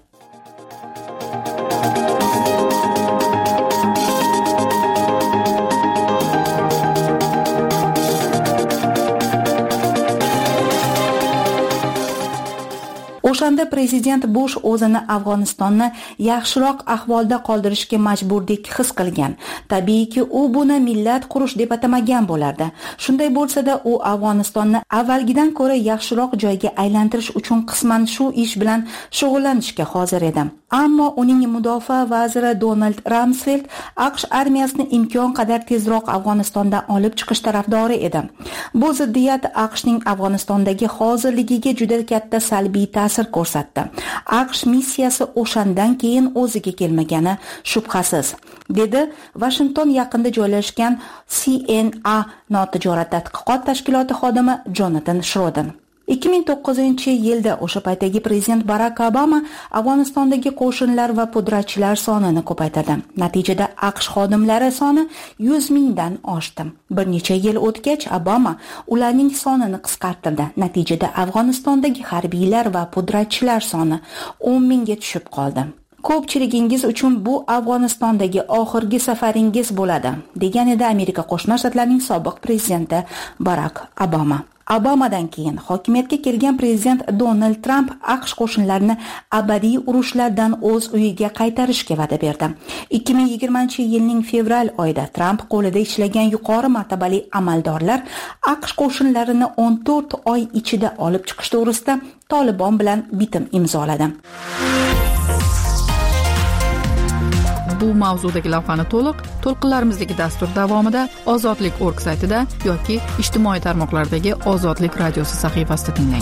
O'shanda prezident Bush o'zini Afg'onistonni yaxshiroq ahvolda qoldirishga majburdek his qilgan. Tabiiyki, u buni millat qurish deb atamagan bo'lardi. Shunday bo'lsa-da, u Afg'onistonni avvalgidan ko'ra yaxshiroq joyga aylantirish uchun qisman shu ish bilan shug'ullanishga hozir edi. Ammo uning mudofaa vaziri Donald Rumsfeld AQSh armiyasini imkon qadar tezroq Afg'onistondan olib chiqish tarafdori edi. Bu ziddiyat AQShning Afg'onistondagi hozirligiga juda katta salbiy ta'sir ko'rsatdi. AQSh missiyasi o'shandan keyin o'ziga kelmagani shubhasiz, dedi Washington yaqinida joylashgan CNA notijorat tadqiqot tashkiloti xodimi Jonathan Schroden. 2009-yilda o'sha paytdagi prezident Barack Obama Afg'onistondagi qo'shinlar va pudratchilar sonini ko'paytirdi. Natijada AQSh xodimlari soni 100 mingdan oshdi. Bir necha yil o'tgach, Obama ularning sonini qisqartirdi. Natijada Afg'onistondagi harbiylar va pudratchilar soni 10 mingga tushib qoldi. Ko'pchiligingiz uchun bu Afg'onistondagi oxirgi safaringiz bo'ladi, degan edi Amerika Qo'shma Shtatlarining sobiq prezidenti Barack Obama. Obamadan keyin hokimiyatga kelgan prezident Donald Trump AQSh qo'shinlarini abadiy urushlardan o'z uyiga qaytarishga va'da berdi. 2020-yilning fevral oyida Trump qo'lida ishlagan yuqori martabali amaldorlar AQSh qo'shinlarini 14 oy ichida olib chiqish to'g'risida Tolibon bilan bitim imzoladi. Bu mavzudagi lavhani to'lqinlarimizdagi dastur davomida ozodlik.org saytida yoki ijtimoiy tarmoqlardagi Ozodlik radiosi sahifasida tinglang.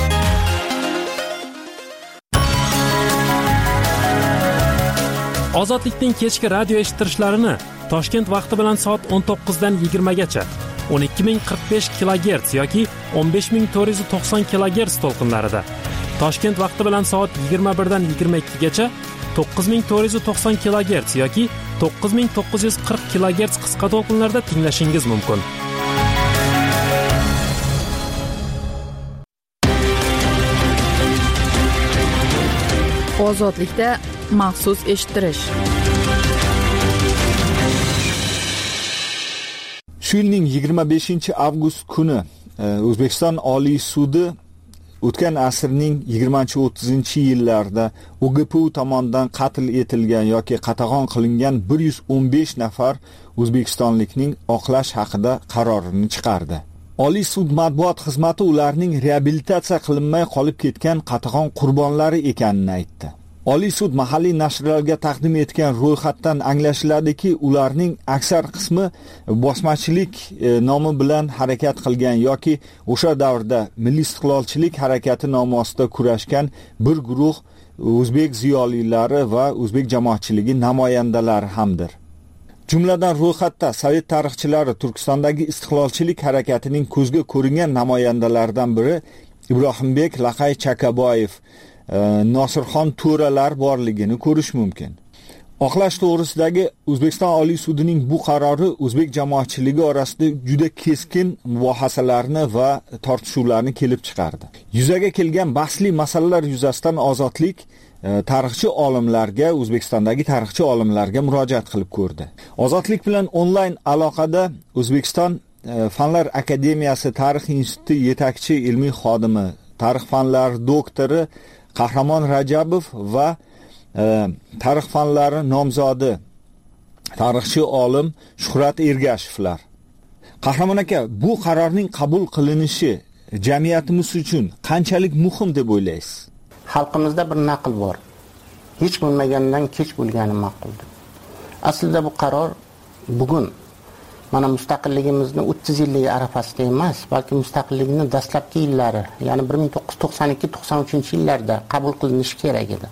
Ozodlikning kechki radio eshittirishlarini Toshkent vaqti bilan soat 19 dan 20 gacha 12045 kHz yoki 15490 kHz to'lqinlarida, Toshkent vaqti bilan soat 21 dan 22 gacha 9490 kHz yoki 9940 kHz qisqa to'lqinlarda tinglashingiz mumkin. Ozodlikda maxsus eshittirish. Shu yilning 25-avgust kuni O'zbekiston Oliy sudi o'tgan asrning 20-30-yillarida OGPU tomonidan qatl etilgan yoki qatag'on qilingan 115 nafar o'zbekistonlikning oqlash haqida qarorini chiqardi. Oliy sud matbuot xizmati ularning reabilitatsiya qilinmay qolib ketgan qatag'on qurbonlari ekanini aytdi. Oliy sud mahalliy nashrlarga taqdim etgan ro'yxatdan anglashiladiki, ularning aksar qismi bosmachilik nomi bilan harakat qilgan yoki o'sha davrda milliy istiqlolchilik harakati nomi ostida kurashgan bir guruh o'zbek ziyolilari va o'zbek jamoatchiligi namoyandalari hamdir. Jumladan ro'yxatda Sovet tarixchilari Turkistondagi istiqlolchilik harakatining ko'zga ko'ringan namoyandalaridan biri Ibrohimbek Laqay Chakaboyev, Nosirxon To'ralar borligini ko'rish mumkin. Oqlash to'g'risidagi O'zbekiston Oliy sudining bu qarori o'zbek jamoatchiligi orasida juda keskin mubohasalarni va tortishuvlarni kelib chiqardi. Yuzaga kelgan bahsli masalalar yuzasidan Ozodlik tarixchi olimlarga, O'zbekistondagi tarixchi olimlarga murojaat qilib ko'rdi. Ozodlik bilan onlayn aloqada O'zbekiston Fanlar akademiyasi Tarix instituti yetakchi ilmiy xodimi, tarix fanlari doktori Qahramon Rajabov va tarix fanlari nomzodi tarixchi olim Shuhrat Ergashevlar. Qahramon aka, bu qarorning qabul qilinishi jamiyatimiz uchun qanchalik muhim deb o'ylaysiz? Xalqimizda bir naql bor. Hech bo'lmagandan kech bo'lgani ma'qul. Aslida bu qaror bugun mana mustaqilligimizni 30 yillik arafasida emas, balki mustaqillikning dastlabki yillari, ya'ni 1992-93 yillarda qabul qilinishi kerak edi.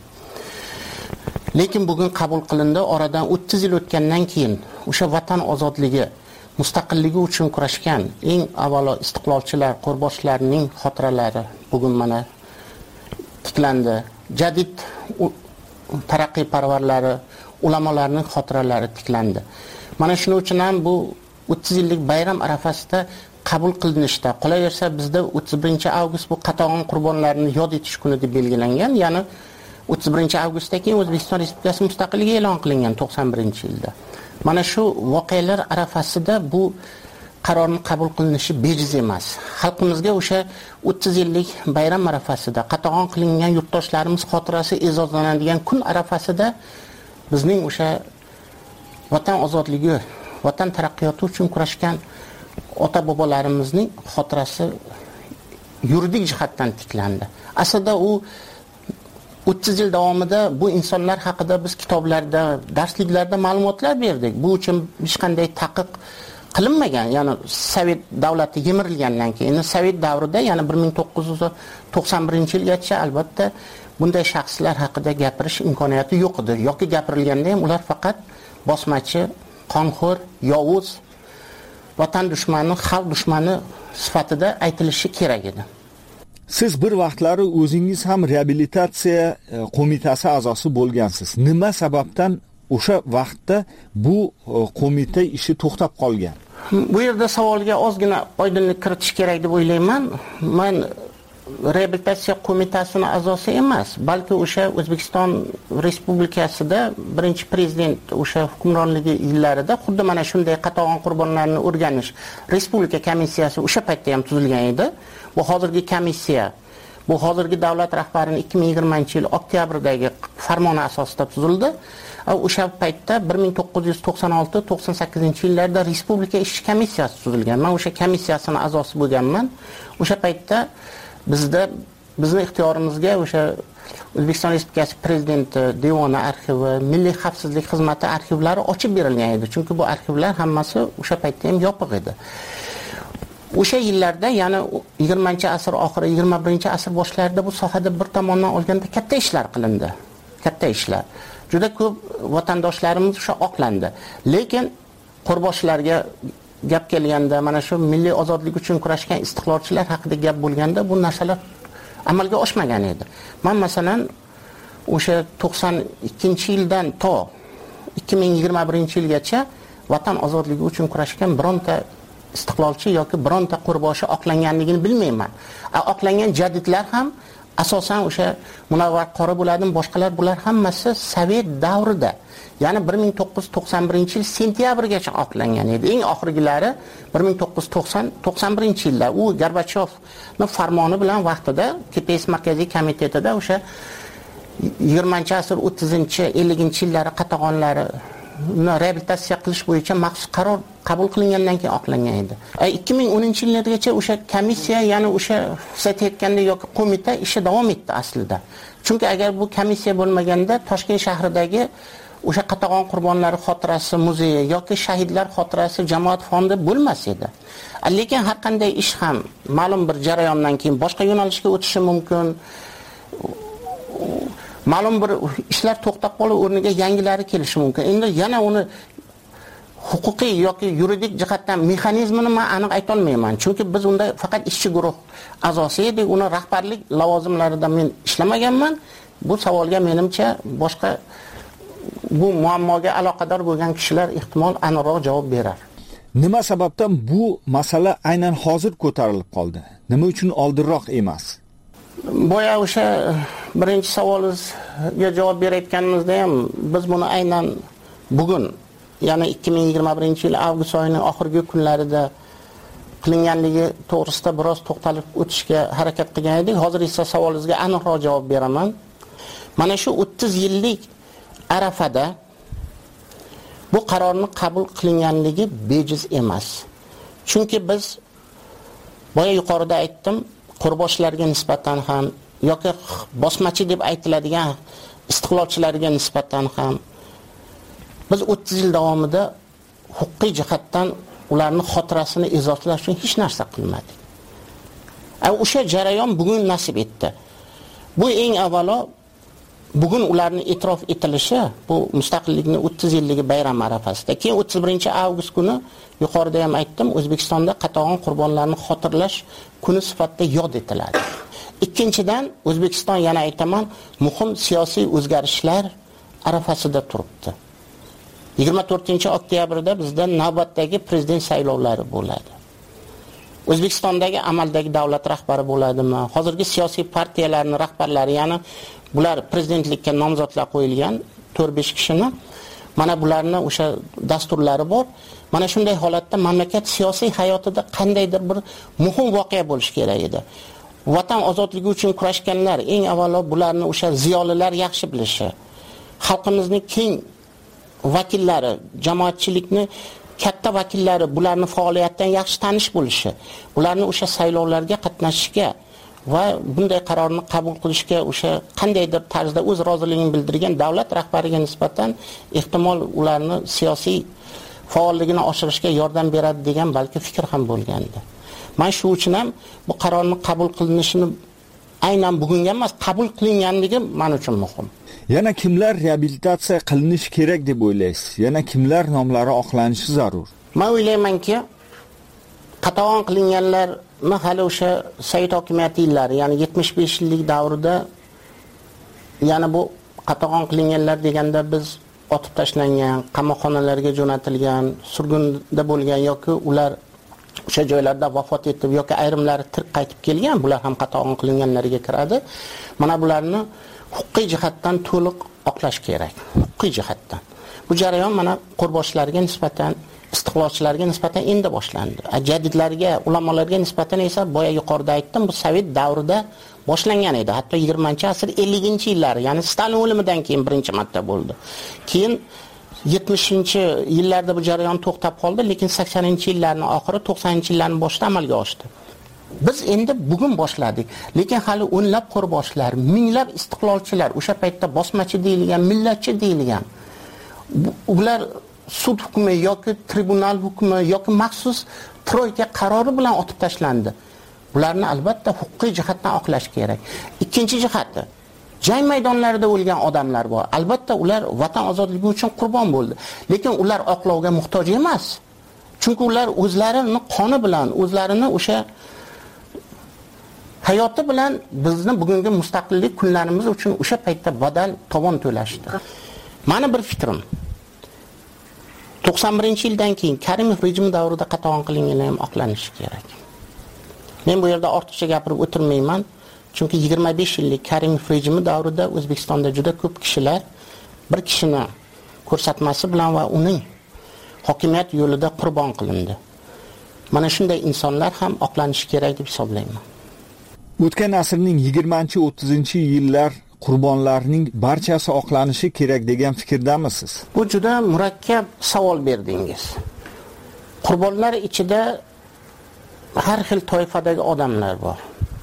Lekin bugun qabul qilindi. Oradan 30 yil o'tgandan keyin o'sha vatan ozodligi, mustaqilligi uchun kurashgan eng avvalo istiqlolchilar, qo'rboshlarning xotiralari bugun mana tiklandi. Jadid taraqqiyparvarlari, ulamolarning xotiralari tiklandi. Mana shuning uchun ham bu 30 yillik bayram arafasida qabul qilinishda, qolaversa bizda 31-avgust bu qatag'on qurbonlarini yod etish kuni deb belgilangan. Ya'ni 31-avgustdan keyin O'zbekiston Respublikasi mustaqilligi e'lon qilingan 91-yilda. Mana shu voqealar arafasida bu qarorni qabul qilinishi bejiz emas. Xalqimizga o'sha 30 yillik bayram arafasida qatag'on qilingan yurtdoshlarimiz xotirasi e'zozlanadigan kun arafasida bizning o'sha vatan ozodligi, vatan taraqqiyoti uchun kurashgan ota-bobolarimizning xotirasi yuridik jihatdan tiklandi. Aslida u 30 yil davomida bu insonlar haqida biz kitoblarda, darsliklarda ma'lumotlar berdik. Bu uchun hech qanday taqiq qilinmagan. Ya'ni Sovet davlati yemirilgandan keyin, Sovet davrida, ya'ni 1991-yilgacha albatta bunday shaxslar haqida gapirish imkoniyati yo'q edi. Yoki gapirilganda ham ular faqat bosmachi, qonxo'r, yovuz, vatan dushmani, xalq dushmani sifatida aytilishi kerak edi. Siz bir vaqtlari o'zingiz ham reabilitatsiya qo'mitasi a'zosi bo'lgansiz. Nima sababdan o'sha vaqtda bu qo'mita ishi to'xtab qolgan? Bu yerda savolga ozgina oydinlik kiritish kerak deb o'ylayman. Men reabilitatsiya qo'mitasining a'zosi emas, balki o'sha O'zbekiston Respublikasida birinchi prezident o'sha hukmronligi yillarida xuddi mana shunday qatag'on qurbonlarini o'rganish respublika komissiyasi o'sha paytda ham tuzilgan edi. Bu hozirgi komissiya, bu hozirgi davlat rahbarining 2020-yil oktyabrdagi farmoni asosida tuzildi. O'sha paytda 1996-98-yillarda respublika ish komissiyasi tuzilgan. Men o'sha komissiyasining a'zosi bo'lganman. O'sha paytda bizni ixtiyorimizga o'sha O'zbekiston Respublikasi Prezidenti devoni arxivi, Milliy xavfsizlik xizmati arxivlari ochib berilgan edi. Chunki bu arxivlar hammasi o'sha paytda ham yopiq edi. O'sha yillarda, ya'ni 20-asr oxiri, 21-asr boshlarida bu sohada bir tomondan olganda katta ishlar qilindi. Katta ishlar. Juda ko'p vatandoshlarimiz o'sha oqlandi. Lekin qo'rboshlarga gap kelganda, mana shu milliy ozodlik uchun kurashgan istiqlolchilar haqida gap bo'lganda bu narsalar amalga oshmagan edi. Men masalan o'sha 92-yildan to 2021-yilgacha vatan ozodligi uchun kurashgan bironta istiqlolchi yoki bironta qo'rboshi oqlanganligini bilmayman. Oqlangan jadidlar ham asosan o'sha Munavvar qori bo'ladimi, boshqalar bular hammasi Sovet davrida, ya'ni 1991-yil sentyabrgacha oqlangan edi. Eng oxirgilari 1991-yilda u Gorbachyovning farmoni bilan vaqtida KPS markaziy komitetida o'sha 20-asr 30-50-yillari qatag'onlari reabilitatsiya qilish bo'yicha maxsus qaror qabul qilingandan keyin oqlangan edi. 2010-yillargacha o'sha komissiya, ya'ni o'sha aytganda yoki qo'mita ishi davom etdi aslida. Chunki agar bu komissiya bo'lmaganda Toshkent shahridagi o'sha qatag'on qurbonlari xotirasi muzeyi yoki shahidlar xotirasi jamoat fondi bo'lmas edi. Lekin har qanday ish ham ma'lum bir jarayondan keyin boshqa yo'nalishga o'tishi mumkin. Ma'lum bir ishlar to'xtab qolib o'rniga yangilari kelishi mumkin. Endi yana uni huquqiy yoki yuridik jihatdan mexanizmini men aniq ayta olmayman. Chunki biz unda faqat ishchi guruh a'zosi edik. Uni rahbarlik lavozimlarida men ishlamaganman. Bu savolga menimcha boshqa bu muammoga aloqador bo'lgan kishilar ehtimol aniqroq javob berar. Nima sababdan bu masala aynan hozir ko'tarilib qoldi? Nima uchun oldinroq emas? Boya o'sha birinchi savolingizga javob berayotganimizda ham biz buni aynan bugun, ya'ni 2021-yil avgust oyining oxirgi kunlarida qilinganligi to'g'risida biroz to'xtalib o'tishga harakat qilgan edik. Hozir esa savolingizga aniqroq javob beraman. Mana shu 30 yillik arafada bu qarorni qabul qilinganligi bejiz emas. Chunki biz boya yuqorida aytdim, qo'rboshlarga nisbatan ham yoki bosmachi deb aytiladigan istiqlolchilarga nisbatan ham biz 30 yil davomida huquqiy jihatdan ularni xotirasini e'zozlash uchun hech narsa qilmadik. O'sha jarayon bugun nasib etdi. Bu eng avvalo bugun ularni e'tirof etilishi, bu mustaqillikning 30 yilligi bayram arafasida. Keyin 31-avgust kuni yuqorida ham aytdim, O'zbekistonda qatag'on qurbonlarni xotirlash kuni sifatida yod etiladi. Ikkinchidan, O'zbekiston, yana aytaman, muhim siyosiy o'zgarishlar arafasida turibdi. 24-oktyabrda bizda navbatdagi prezident saylovlari bo'ladi. O'zbekistondagi amaldagi davlat rahbari bo'ladimi? Hozirgi siyosiy partiyalarning rahbarlari, ya'ni bular prezidentlikka nomzodlar qo'yilgan 4-5 kishini, mana bularning o'sha dasturlari bor. Mana shunday holatda mamlakat siyosiy hayotida qandaydir bir muhim voqea bo'lishi kerak edi. Vatan ozodligi uchun kurashganlar, eng avvalo bularni o'sha ziyolilar yaxshi bilishi, xalqimizning keng vakillari, jamoatchilikni katta vakillari bularni faoliyatdan yaxshi tanish bo'lishi, ularni o'sha saylovlarga qatnashishga va bunday qarorni qabul qilishga o'sha qandaydir tarzda o'z roziligini bildirgan davlat rahbariga nisbatan ehtimol ularni siyosiy faolligini oshirishga yordam beradi degan balki fikr ham bo'lgandi. Men shu uchun ham bu qarorni qabul qilinishini aynan bugunga emas, qabul qilinganligi men uchun muhim. Yana kimlar reabilitatsiya qilinishi kerak deb o'ylaysiz? Yana kimlar nomlari oqlanishi zarur? Men o'ylaymanki, qatag'on qilinganlarni hali o'sha Sovet hokimiyati yillari, ya'ni 75 yillik davrida, ya'ni bu qatag'on qilinganlar deganda biz otib tashlangan, qamoqxonalarga jo'natilgan, surgunda bo'lgan yoki ular o'sha joylarda vafot etib yoki ayrimlari tirik qaytib kelgan, bular ham qatag'on qilinganlarga kiradi. Mana bularni huquqiy jihatdan to'liq oqlash kerak. Huquqiy jihatdan. Bu jarayon mana qo'rboshlarga nisbatan, istiqlolchilarga nisbatan endi boshlandi. Jadidlarga, ulamolarga nisbatan esa boya yuqorida aytdim, bu Sovet davrida boshlangan edi. Hatto 20-asr 50-yillari, ya'ni Stalin o'limidan keyin birinchi marta bo'ldi. Keyin 70-yillarda bu jarayon to'xtab qoldi, lekin 80-yillarning oxiri, 90-yillarning boshida amalga oshdi. Biz endi bugun boshladik, lekin hali o'nlab qo'rboshlar, minglab istiqlolchilar, o'sha paytda bosmachi deyilgan, millatchi deyilgan, ular sud hukmi yoki tribunal hukmi yoki maxsus troyka qarori bilan otib tashlandi. Bularni albatta huquqiy jihatdan oqlash kerak. Ikkinchi jihati, jang maydonlarida o'lgan odamlar bor. Albatta ular vatan ozodligi uchun qurbon bo'ldi, lekin ular oqlovga muhtoj emas. Chunki ular o'zlarining qoni bilan, o'zlarini o'sha hayoti bilan bizni bugungi mustaqillik kunlarimiz uchun o'sha paytda badal tovon to'lashdi. Meni bir fikrim, 91-yildan keyin Karimov rejimi davrida qatag'on qilinganlar ham oqlanishi kerak. Men bu yerda ortiqcha gapirib o'tirmayman, chunki 25 yillik Karimov rejimi davrida O'zbekistonda juda ko'p kishilar bir kishini ko'rsatmasi bilan va uning hokimiyat yo'lida qurbon qilindi. Mana shunday insonlar ham oqlanishi kerak deb hisoblayman. O'tgan asrning 20-30-yillar qurbonlarning barchasi oqlanishi kerak degan fikrdamisiz? Bu juda murakkab savol berdingiz. Qurbonlar ichida har xil toifadagi odamlar bor.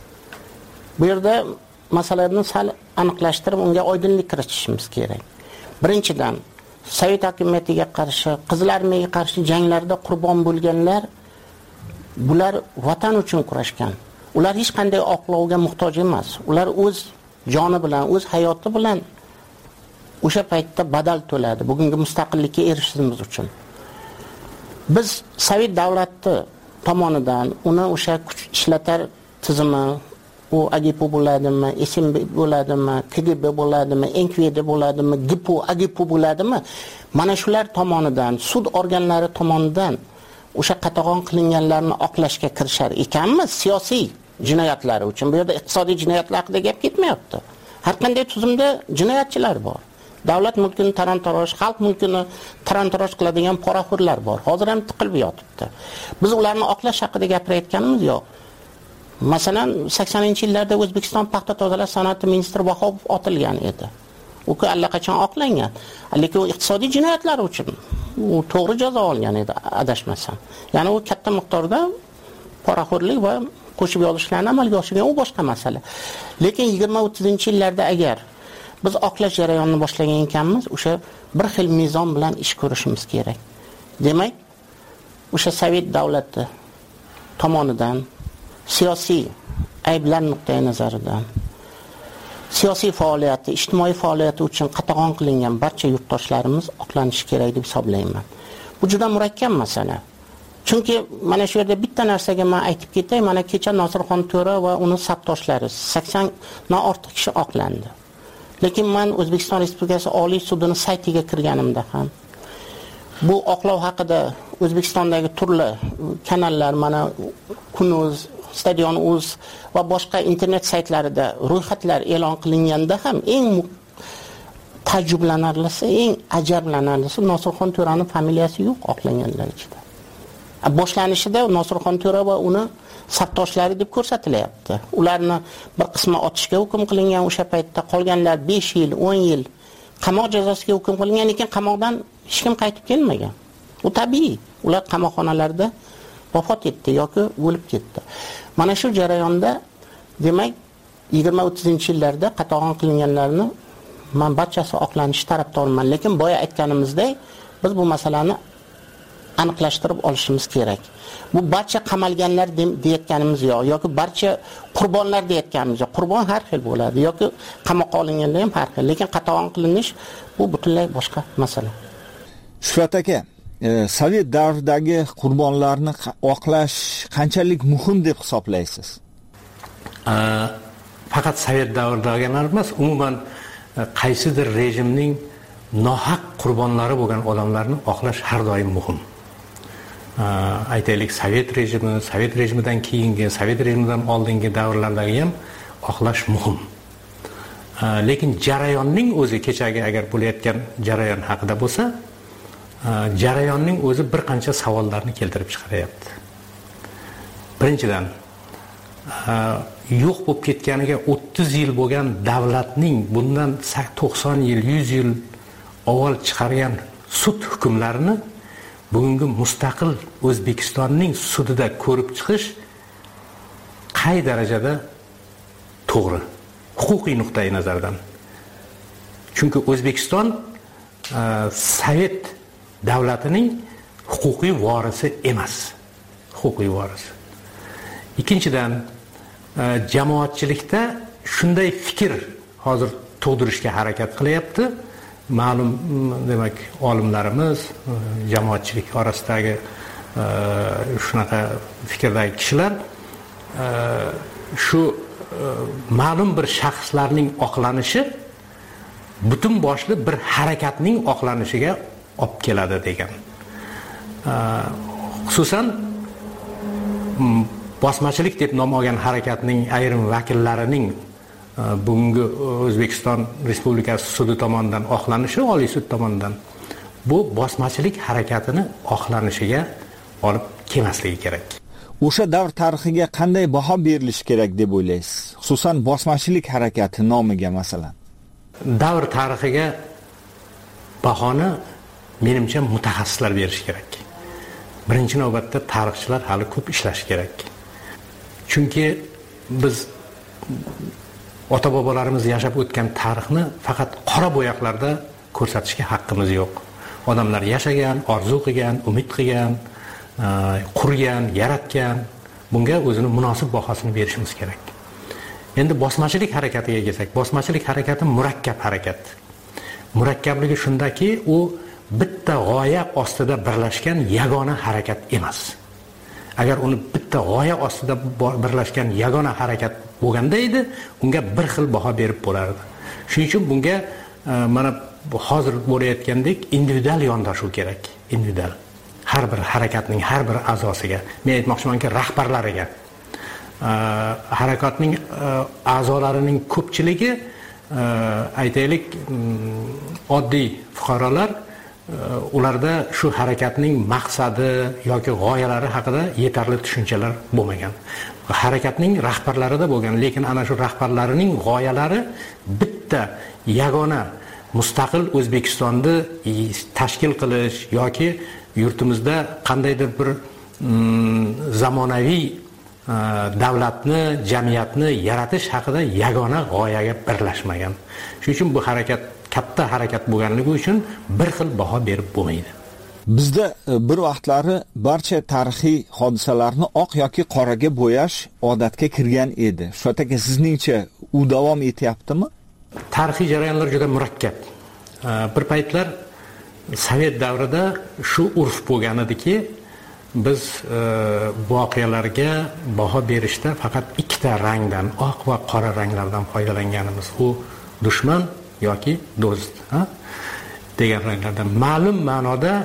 Bu yerda masalalarni sal aniqlashtirib, unga oydinlik kiritishimiz kerak. Birinchidan, Sovet hokimiyatiga qarshi, Qizil armiyaga qarshi janglarda qurbon bo'lganlar, bular vatan uchun kurashgan. Ular hech qanday oqlovga muhtoj emas. Ular o'z joni bilan, o'z hayoti bilan o'sha paytda badal to'ladi bugungi mustaqillikka erishishimiz uchun. Biz Sovet davlati tomonidan uni o'sha kuch ishlatar tizimi, u AGPU bo'ladimi, SMB bo'ladimi, KGB bo'ladimi, NKVD bo'ladimi, GPU, AGPU bo'ladimi? Mana shular tomonidan, sud organlari tomonidan o'sha qatag'on qilinganlarni oqlashga kirishar ekanmiz, siyosiy jinoyatlari uchun. Bu yerda iqtisodiy jinoyatlar haqida gap ketmayapti. Har qanday tuzumda jinoyatchilar bor. Davlat mulkini talon-taroj, xalq mulkini talon-taroj qiladigan poraxo'rlar bor. Hozir ham tiqilib yotibdi. Biz ularni oqlash haqida gapirayotganmiz yo'q. Masalan, 80-yillarda O'zbekiston paxta tozalash sanoati ministri Vahobov otilgan edi. U allaqachon oqlangan. Lekin u iqtisodiy jinoyatlar uchun u to'g'ri jazo olgan edi, adashmasam. Ya'ni u katta miqdorda poraxo'rlik va qo'shib yozishlarni amalga oshirgan, u boshqa masala. Lekin 20-30-yillarda agar biz oqlash jarayonini boshlagan ekanmiz, o'sha bir xil mezon bilan ish ko'rishimiz kerak. Demak, o'sha Sovet davlati tomonidan siyosiy ayblar nuqtai nazaridan siyosiy faoliyati, ijtimoiy faoliyati uchun qatag'on qilingan barcha yurtdoshlarimiz oqlanishi kerak deb hisoblayman. Bu juda murakkab masala. Chunki mana shu yerda bitta narsaga men aytib ketay, mana kecha Nosirxon To'ra va uning sabdoshlari 80 dan ortiq kishi oqlandi. Lekin men O'zbekiston Respublikasi Oliy sudining saytiga kirganimda ham bu oqlov haqida O'zbekistondagi turli kanallar, mana Kun.uz, Stadion.uz va boshqa internet saytlarida ro'yxatlar e'lon qilinganda ham eng taajjublanarlisi, eng ajablanarlisi Nosirxon To'raning familiyasi yo'q oqlanganlar ichida. Boshlanishida Nosirxon To'ra va uni safdoshlari deb ko'rsatilyapti. Ularni bir qismi otishga hukm qilingan o'sha paytda, qolganlar 5 yil, 10 yil qamoq jazosiga hukm qilingan, lekin qamoqdan hech kim qaytib kelmagan. Bu tabiiy. Ular qamoqxonalarda vafot etdi yoki o'lib ketdi. Mana shu jarayonda demak 20-30 yillarda qatag'on qilinganlarni men barchasi oqlanish tarafdoriman, lekin boya aytganimizdek, biz bu masalani aniqlashtirib olishimiz kerak. Bu barcha qamalganlar deyotganimiz yo'q yoki barcha qurbonlar deyotganimiz yo'q. Qurbon har xil bo'ladi yoki qamoqqa olinganlar ham har xil, lekin qatag'on qilinish bu butunlay boshqa masala. Shuhrat aka, Sovet davridagi qurbonlarni oqlash qanchalik muhim deb hisoblaysiz? Faqat Sovet davridagi emas, umuman qaysidir rejimning nohaq qurbonlari bo'lgan odamlarni oqlash har doim muhim. Aytaylik, Sovet rejimidan keyingi, Sovet rejimidan oldingi davrlardagi ham oqlash muhim. Lekin jarayonning o'zi, kechagi agar bo'layotgan jarayon haqida bo'lsa, jarayonning o'zi bir qancha savollarni keltirib chiqaryapti. Birinchidan, yo'q bo'lib ketganiga 30 yil bo'lgan davlatning bundan 90 yil, 100 yil avval chiqargan sud hukmlarini bugungi mustaqil O'zbekistonning sudida ko'rib chiqish qay darajada to'g'ri, huquqiy nuqtai nazardan. Chunki O'zbekiston Sovet davlatining huquqiy vorisi emas. Huquqiy vorisi. Ikkinchidan, jamoatchilikda shunday fikr hozir tug'dirishga harakat qilyapti. Ma'lum demak olimlarimiz, jamoatchilik orasidagi shunaqa fikrdagi kishilar shu ma'lum bir shaxslarning oqlanishi butun boshli bir harakatning oqlanishiga olib keladi degan. Xususan bosmachilik deb nom olgan harakatning ayrim vakillarining bugungi O'zbekiston Respublikasi sudi tomonidan oqlanishi, Oliy sud tomonidan, bu bosmachilik harakatini oqlanishiga olib kelmasligi kerak. O'sha davr tarixiga qanday baho berilishi kerak deb o'ylaysiz? Xususan bosmachilik harakati nomiga masalan. Davr tarixiga bahoni menimcha mutaxassislar berish kerak. Birinchi navbatda tarixchilar hali ko'p ishlash kerak. Chunki biz ota-bobolarimiz yashab o'tgan tarixni faqat qora bo'yoqlarda ko'rsatishga haqqimiz yo'q. Odamlar yashagan, orzu qilgan, umid qilgan, qurgan, yaratgan, bunga o'zini munosib bahosini berishimiz kerak. Endi bosmachilik harakatiga kelsak, bosmachilik harakati murakkab harakat. Murakkabligi shundaki, u bitta g'oya ostida birlashgan yagona harakat emas. Agar uni bitta g'oya ostida birlashgan yagona harakat bo'lganda edi, unga bir xil baho berib bo'lardi. Shuning uchun bunga mana hozir bo'layotgandek individual yondashuv kerak. Individual. Har bir harakatning har bir a'zosiga, men aytmoqchimanki, rahbarlariga. Harakatning a'zolarining ko'pchiligi aytaylik oddiy fuqarolar, ularda shu harakatning maqsadi yoki g'oyalari haqida yetarli tushunchalar bo'lmagan. Harakatning rahbarlarida bo'lgan, lekin ana shu rahbarlarining g'oyalari bitta yagona mustaqil O'zbekistonni tashkil qilish yoki yurtimizda qandaydir bir zamonaviy davlatni, jamiyatni yaratish haqida yagona g'oyaga birlashmagan. Shuning uchun bu harakat katta harakat bo'lganligi uchun bir xil baho berib bo'lmaydi. Bizda bir vaqtlari barcha tarixiy hodisalarni oq yoki qoraga bo'yash odatga kirgan edi. Shu aka, sizningcha u davom etyaptimi? Tarixiy jarayonlar juda murakkab. Bir paytlar Sovet davrida shu urf bo'lgan ediki, biz voqealarga baho berishda faqat ikkita rangdan, oq va qora ranglardan foydalanganimiz. U dushman yoki do'st, degan ranglardan. Ma'lum ma'noda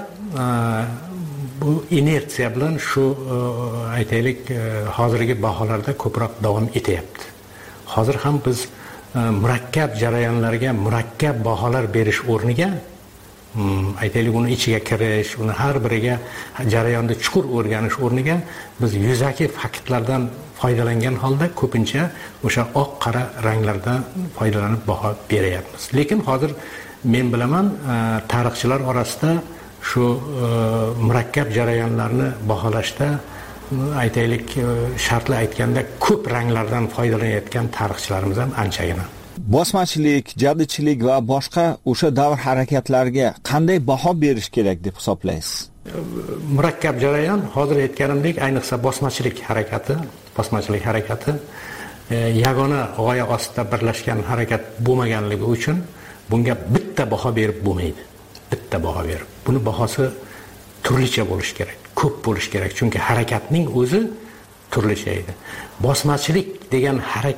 bu inersiya bilan shu aytaylik hozirgi baholarda ko'proq davom etyapti. Hozir ham biz murakkab jarayonlarga murakkab baholar berish o'rniga aytaylik uni ichiga kirish, uni har biriga jarayonni chuqur o'rganish o'rniga biz yuzaki faktlardan foydalangan holda ko'pincha o'sha oq qora ranglardan foydalanib baho beryapmiz. Lekin hozir men bilaman tarixchilar orasida shu murakkab jarayonlarni baholashda aytaylik shartli aytganda ko'p ranglardan foydalanayotgan tarixchilarimiz ham anchagina. Bosmachilik, jadichilik va boshqa o'sha davr harakatlariga qanday baho berish kerak deb hisoblaysiz? Murakkab jarayon, hozir aytganimdek, ayniqsa bosmachilik harakati yagona g'oya ostida birlashgan harakat bo'lmaganligi uchun bunga bitta baho berib bo'lmaydi. Bitta baho berib. Buni bahosi turlicha bo'lishi kerak, ko'p bo'lishi kerak, chunki harakatning o'zi turlicha edi. Bosmachilik degan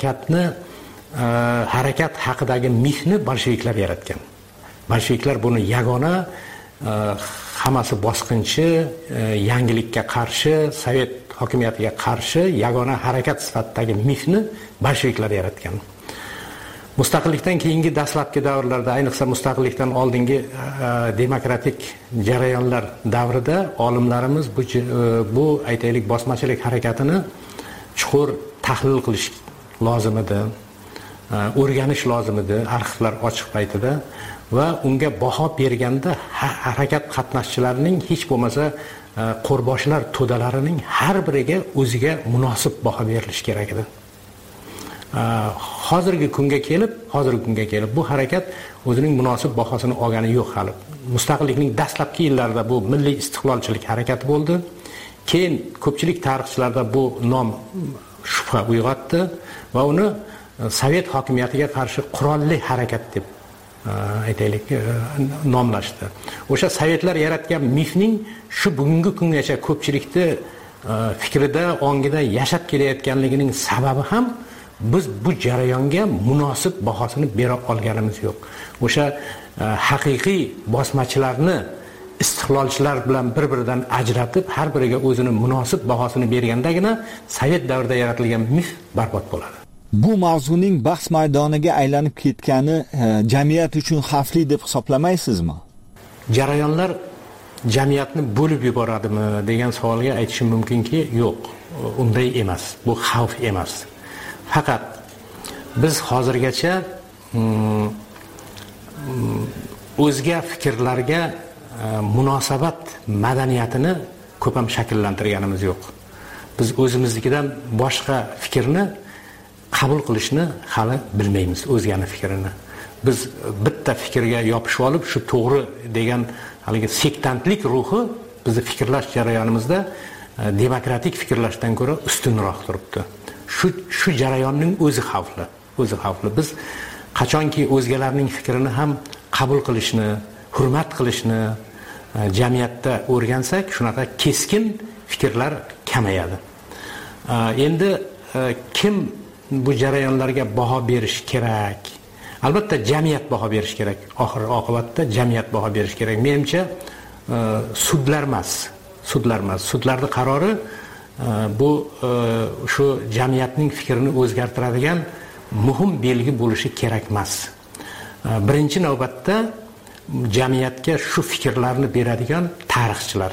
harakat haqidagi mifni bolsheviklar yaratgan. Bolsheviklar buni yagona, hammasi bosqinchi, yangilikka qarshi, sovet hokimiyatiga qarshi yagona harakat sifatidagi mifni bolsheviklar yaratgan. Mustaqillikdan keyingi dastlabki davrlarda, ayniqsa mustaqillikdan oldingi demokratik jarayonlar davrida olimlarimiz bu aytaylik bosmachilik harakatini chuqur tahlil qilish lozim edi. O'rganish lozim edi arxivlar ochiq paytida va unga baho berganda harakat qatnashchilarining hech bo'lmasa qo'rboshlar to'dalarining har biriga o'ziga munosib baho berilishi kerak edi. Hozirgi kunga kelib bu harakat o'zining munosib bahosini olgani yo'q hali. Mustaqillikning dastlabki yillarida bu milliy istiqlolchilik harakati bo'ldi. Keyin ko'pchilik tarixchilarda bu nom shubha uyg'otdi va uni sovet hokimiyatiga qarshi qurolli harakat deb aytaylik nomlashdi. O'sha sovetlar yaratgan mifning shu bugungi kungacha ko'pchilikni fikrida, ongida yashab kelayotganligining sababi ham biz bu jarayonga munosib bahosini bera olganimiz yo'q. O'sha haqiqiy bosmachilarni istiqlolchilar bilan bir-biridan ajratib, har biriga o'zini munosib bahosini bergandagina sovet davrida yaratilgan mif barbod bo'ladi. Bu mavzuning bahs maydoniga aylanib ketgani jamiyat uchun xavfli deb hisoblamaysizmi? Jarayonlar jamiyatni bo'lib yuboradimi degan savolga aytishim mumkinki, yo'q, unday emas. Bu xavf emas. Faqat biz hozirgacha o'zga fikrlarga munosabat madaniyatini ko'p ham shakllantirganimiz yo'q. Biz o'zimiznikidan boshqa fikrni qabul qilishni hali bilmaymiz, o'zgani fikrini. Biz bitta fikrga yopishib olib, shu to'g'ri degan haligi sektantlik ruhi bizni fikrlash jarayonimizda demokratik fikrlashdan ko'ra ustunroq turibdi. Shu jarayonning o'zi xavfli. Biz qachonki o'zgalarning fikrini ham qabul qilishni, hurmat qilishni jamiyatda o'rgansak, shunaqa keskin fikrlar kamayadi. Endi kim bu jarayonlarga baho berish kerak? Albatta jamiyat baho berish kerak. Oxir oqibatda jamiyat baho berish kerak. Menimcha sudlar emas. Sudlarning qarori bu shu jamiyatning fikrini o'zgartiradigan muhim belgi bo'lishi kerak emas. Birinchi navbatda jamiyatga shu fikrlarni beradigan tarixchilar.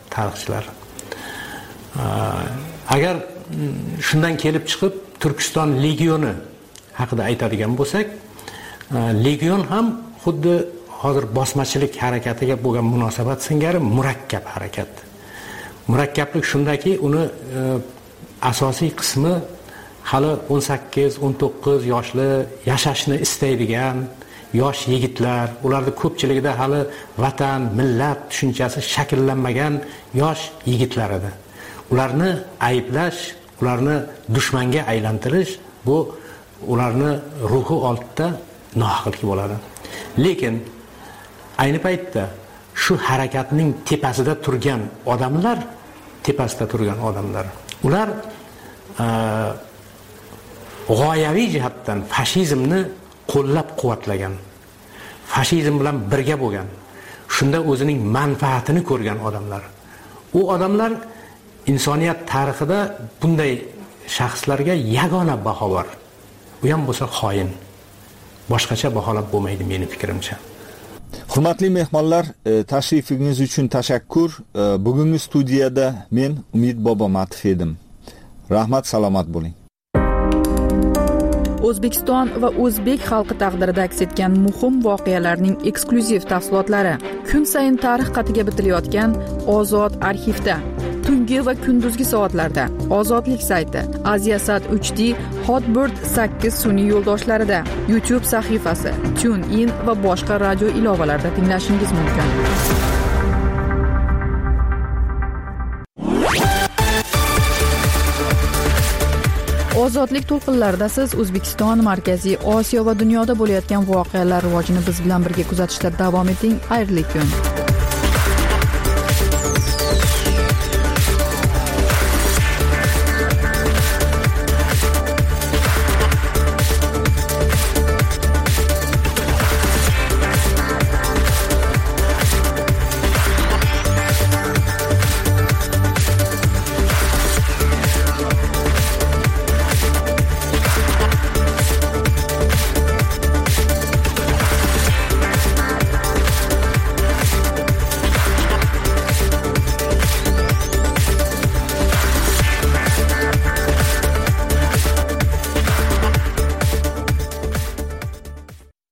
Agar shundan kelib chiqib Turkiston legioni haqida aytadigan bo'lsak, legion ham xuddi hozir bosmachilik harakatiga bo'lgan munosabat singari murakkab harakat. Murakkablik shundaki, uni asosiy qismi hali 18-19 yoshli yashashni istaydigan yosh yigitlar, ularning ko'pchiligida hali vatan, millat tushunchasi shakllanmagan yosh yigitlar edi. Ularni ayblash, ularni dushmanga aylantirish bu ularni ruhi oldida nohaqlik bo'ladi. Lekin ayni paytda shu harakatning tepasida turgan odamlar, ular g'oyaviy jihatdan fashizmni qo'llab-quvvatlagan, fashizm bilan birga bo'lgan, shunda o'zining manfaatini ko'rgan odamlar. U odamlar insoniyat tarixida bunday shaxslarga yagona baho bor. U ham bo'lsa xoin. boshqacha baholab bo'lmaydi meni fikrimcha. Hurmatli mehmonlar, tashrifingiz uchun tashakkur. Bugungi studiyada men Umid Bobomatov edim. Rahmat, salomat bo'ling. O'zbekiston va o'zbek xalqi taqdirida aks etgan muhim voqealarning eksklyuziv tafsilotlari kun sayin tarix qatiga bitilayotgan Ozod arxivda, tungi va kunduzgi soatlarda, Ozodlik sayti, Aziasat 3D, Hotbird 8 sun'iy yo'ldoshlarida, YouTube sahifasi, TuneIn va boshqa radio ilovalarida tinglashingiz mumkin. Ozodlik to'lqinlarida siz O'zbekiston, Markaziy Osiyo va dunyoda bo'layotgan voqealar rivojini biz bilan birga kuzatishda davom eting. Xayrli kun.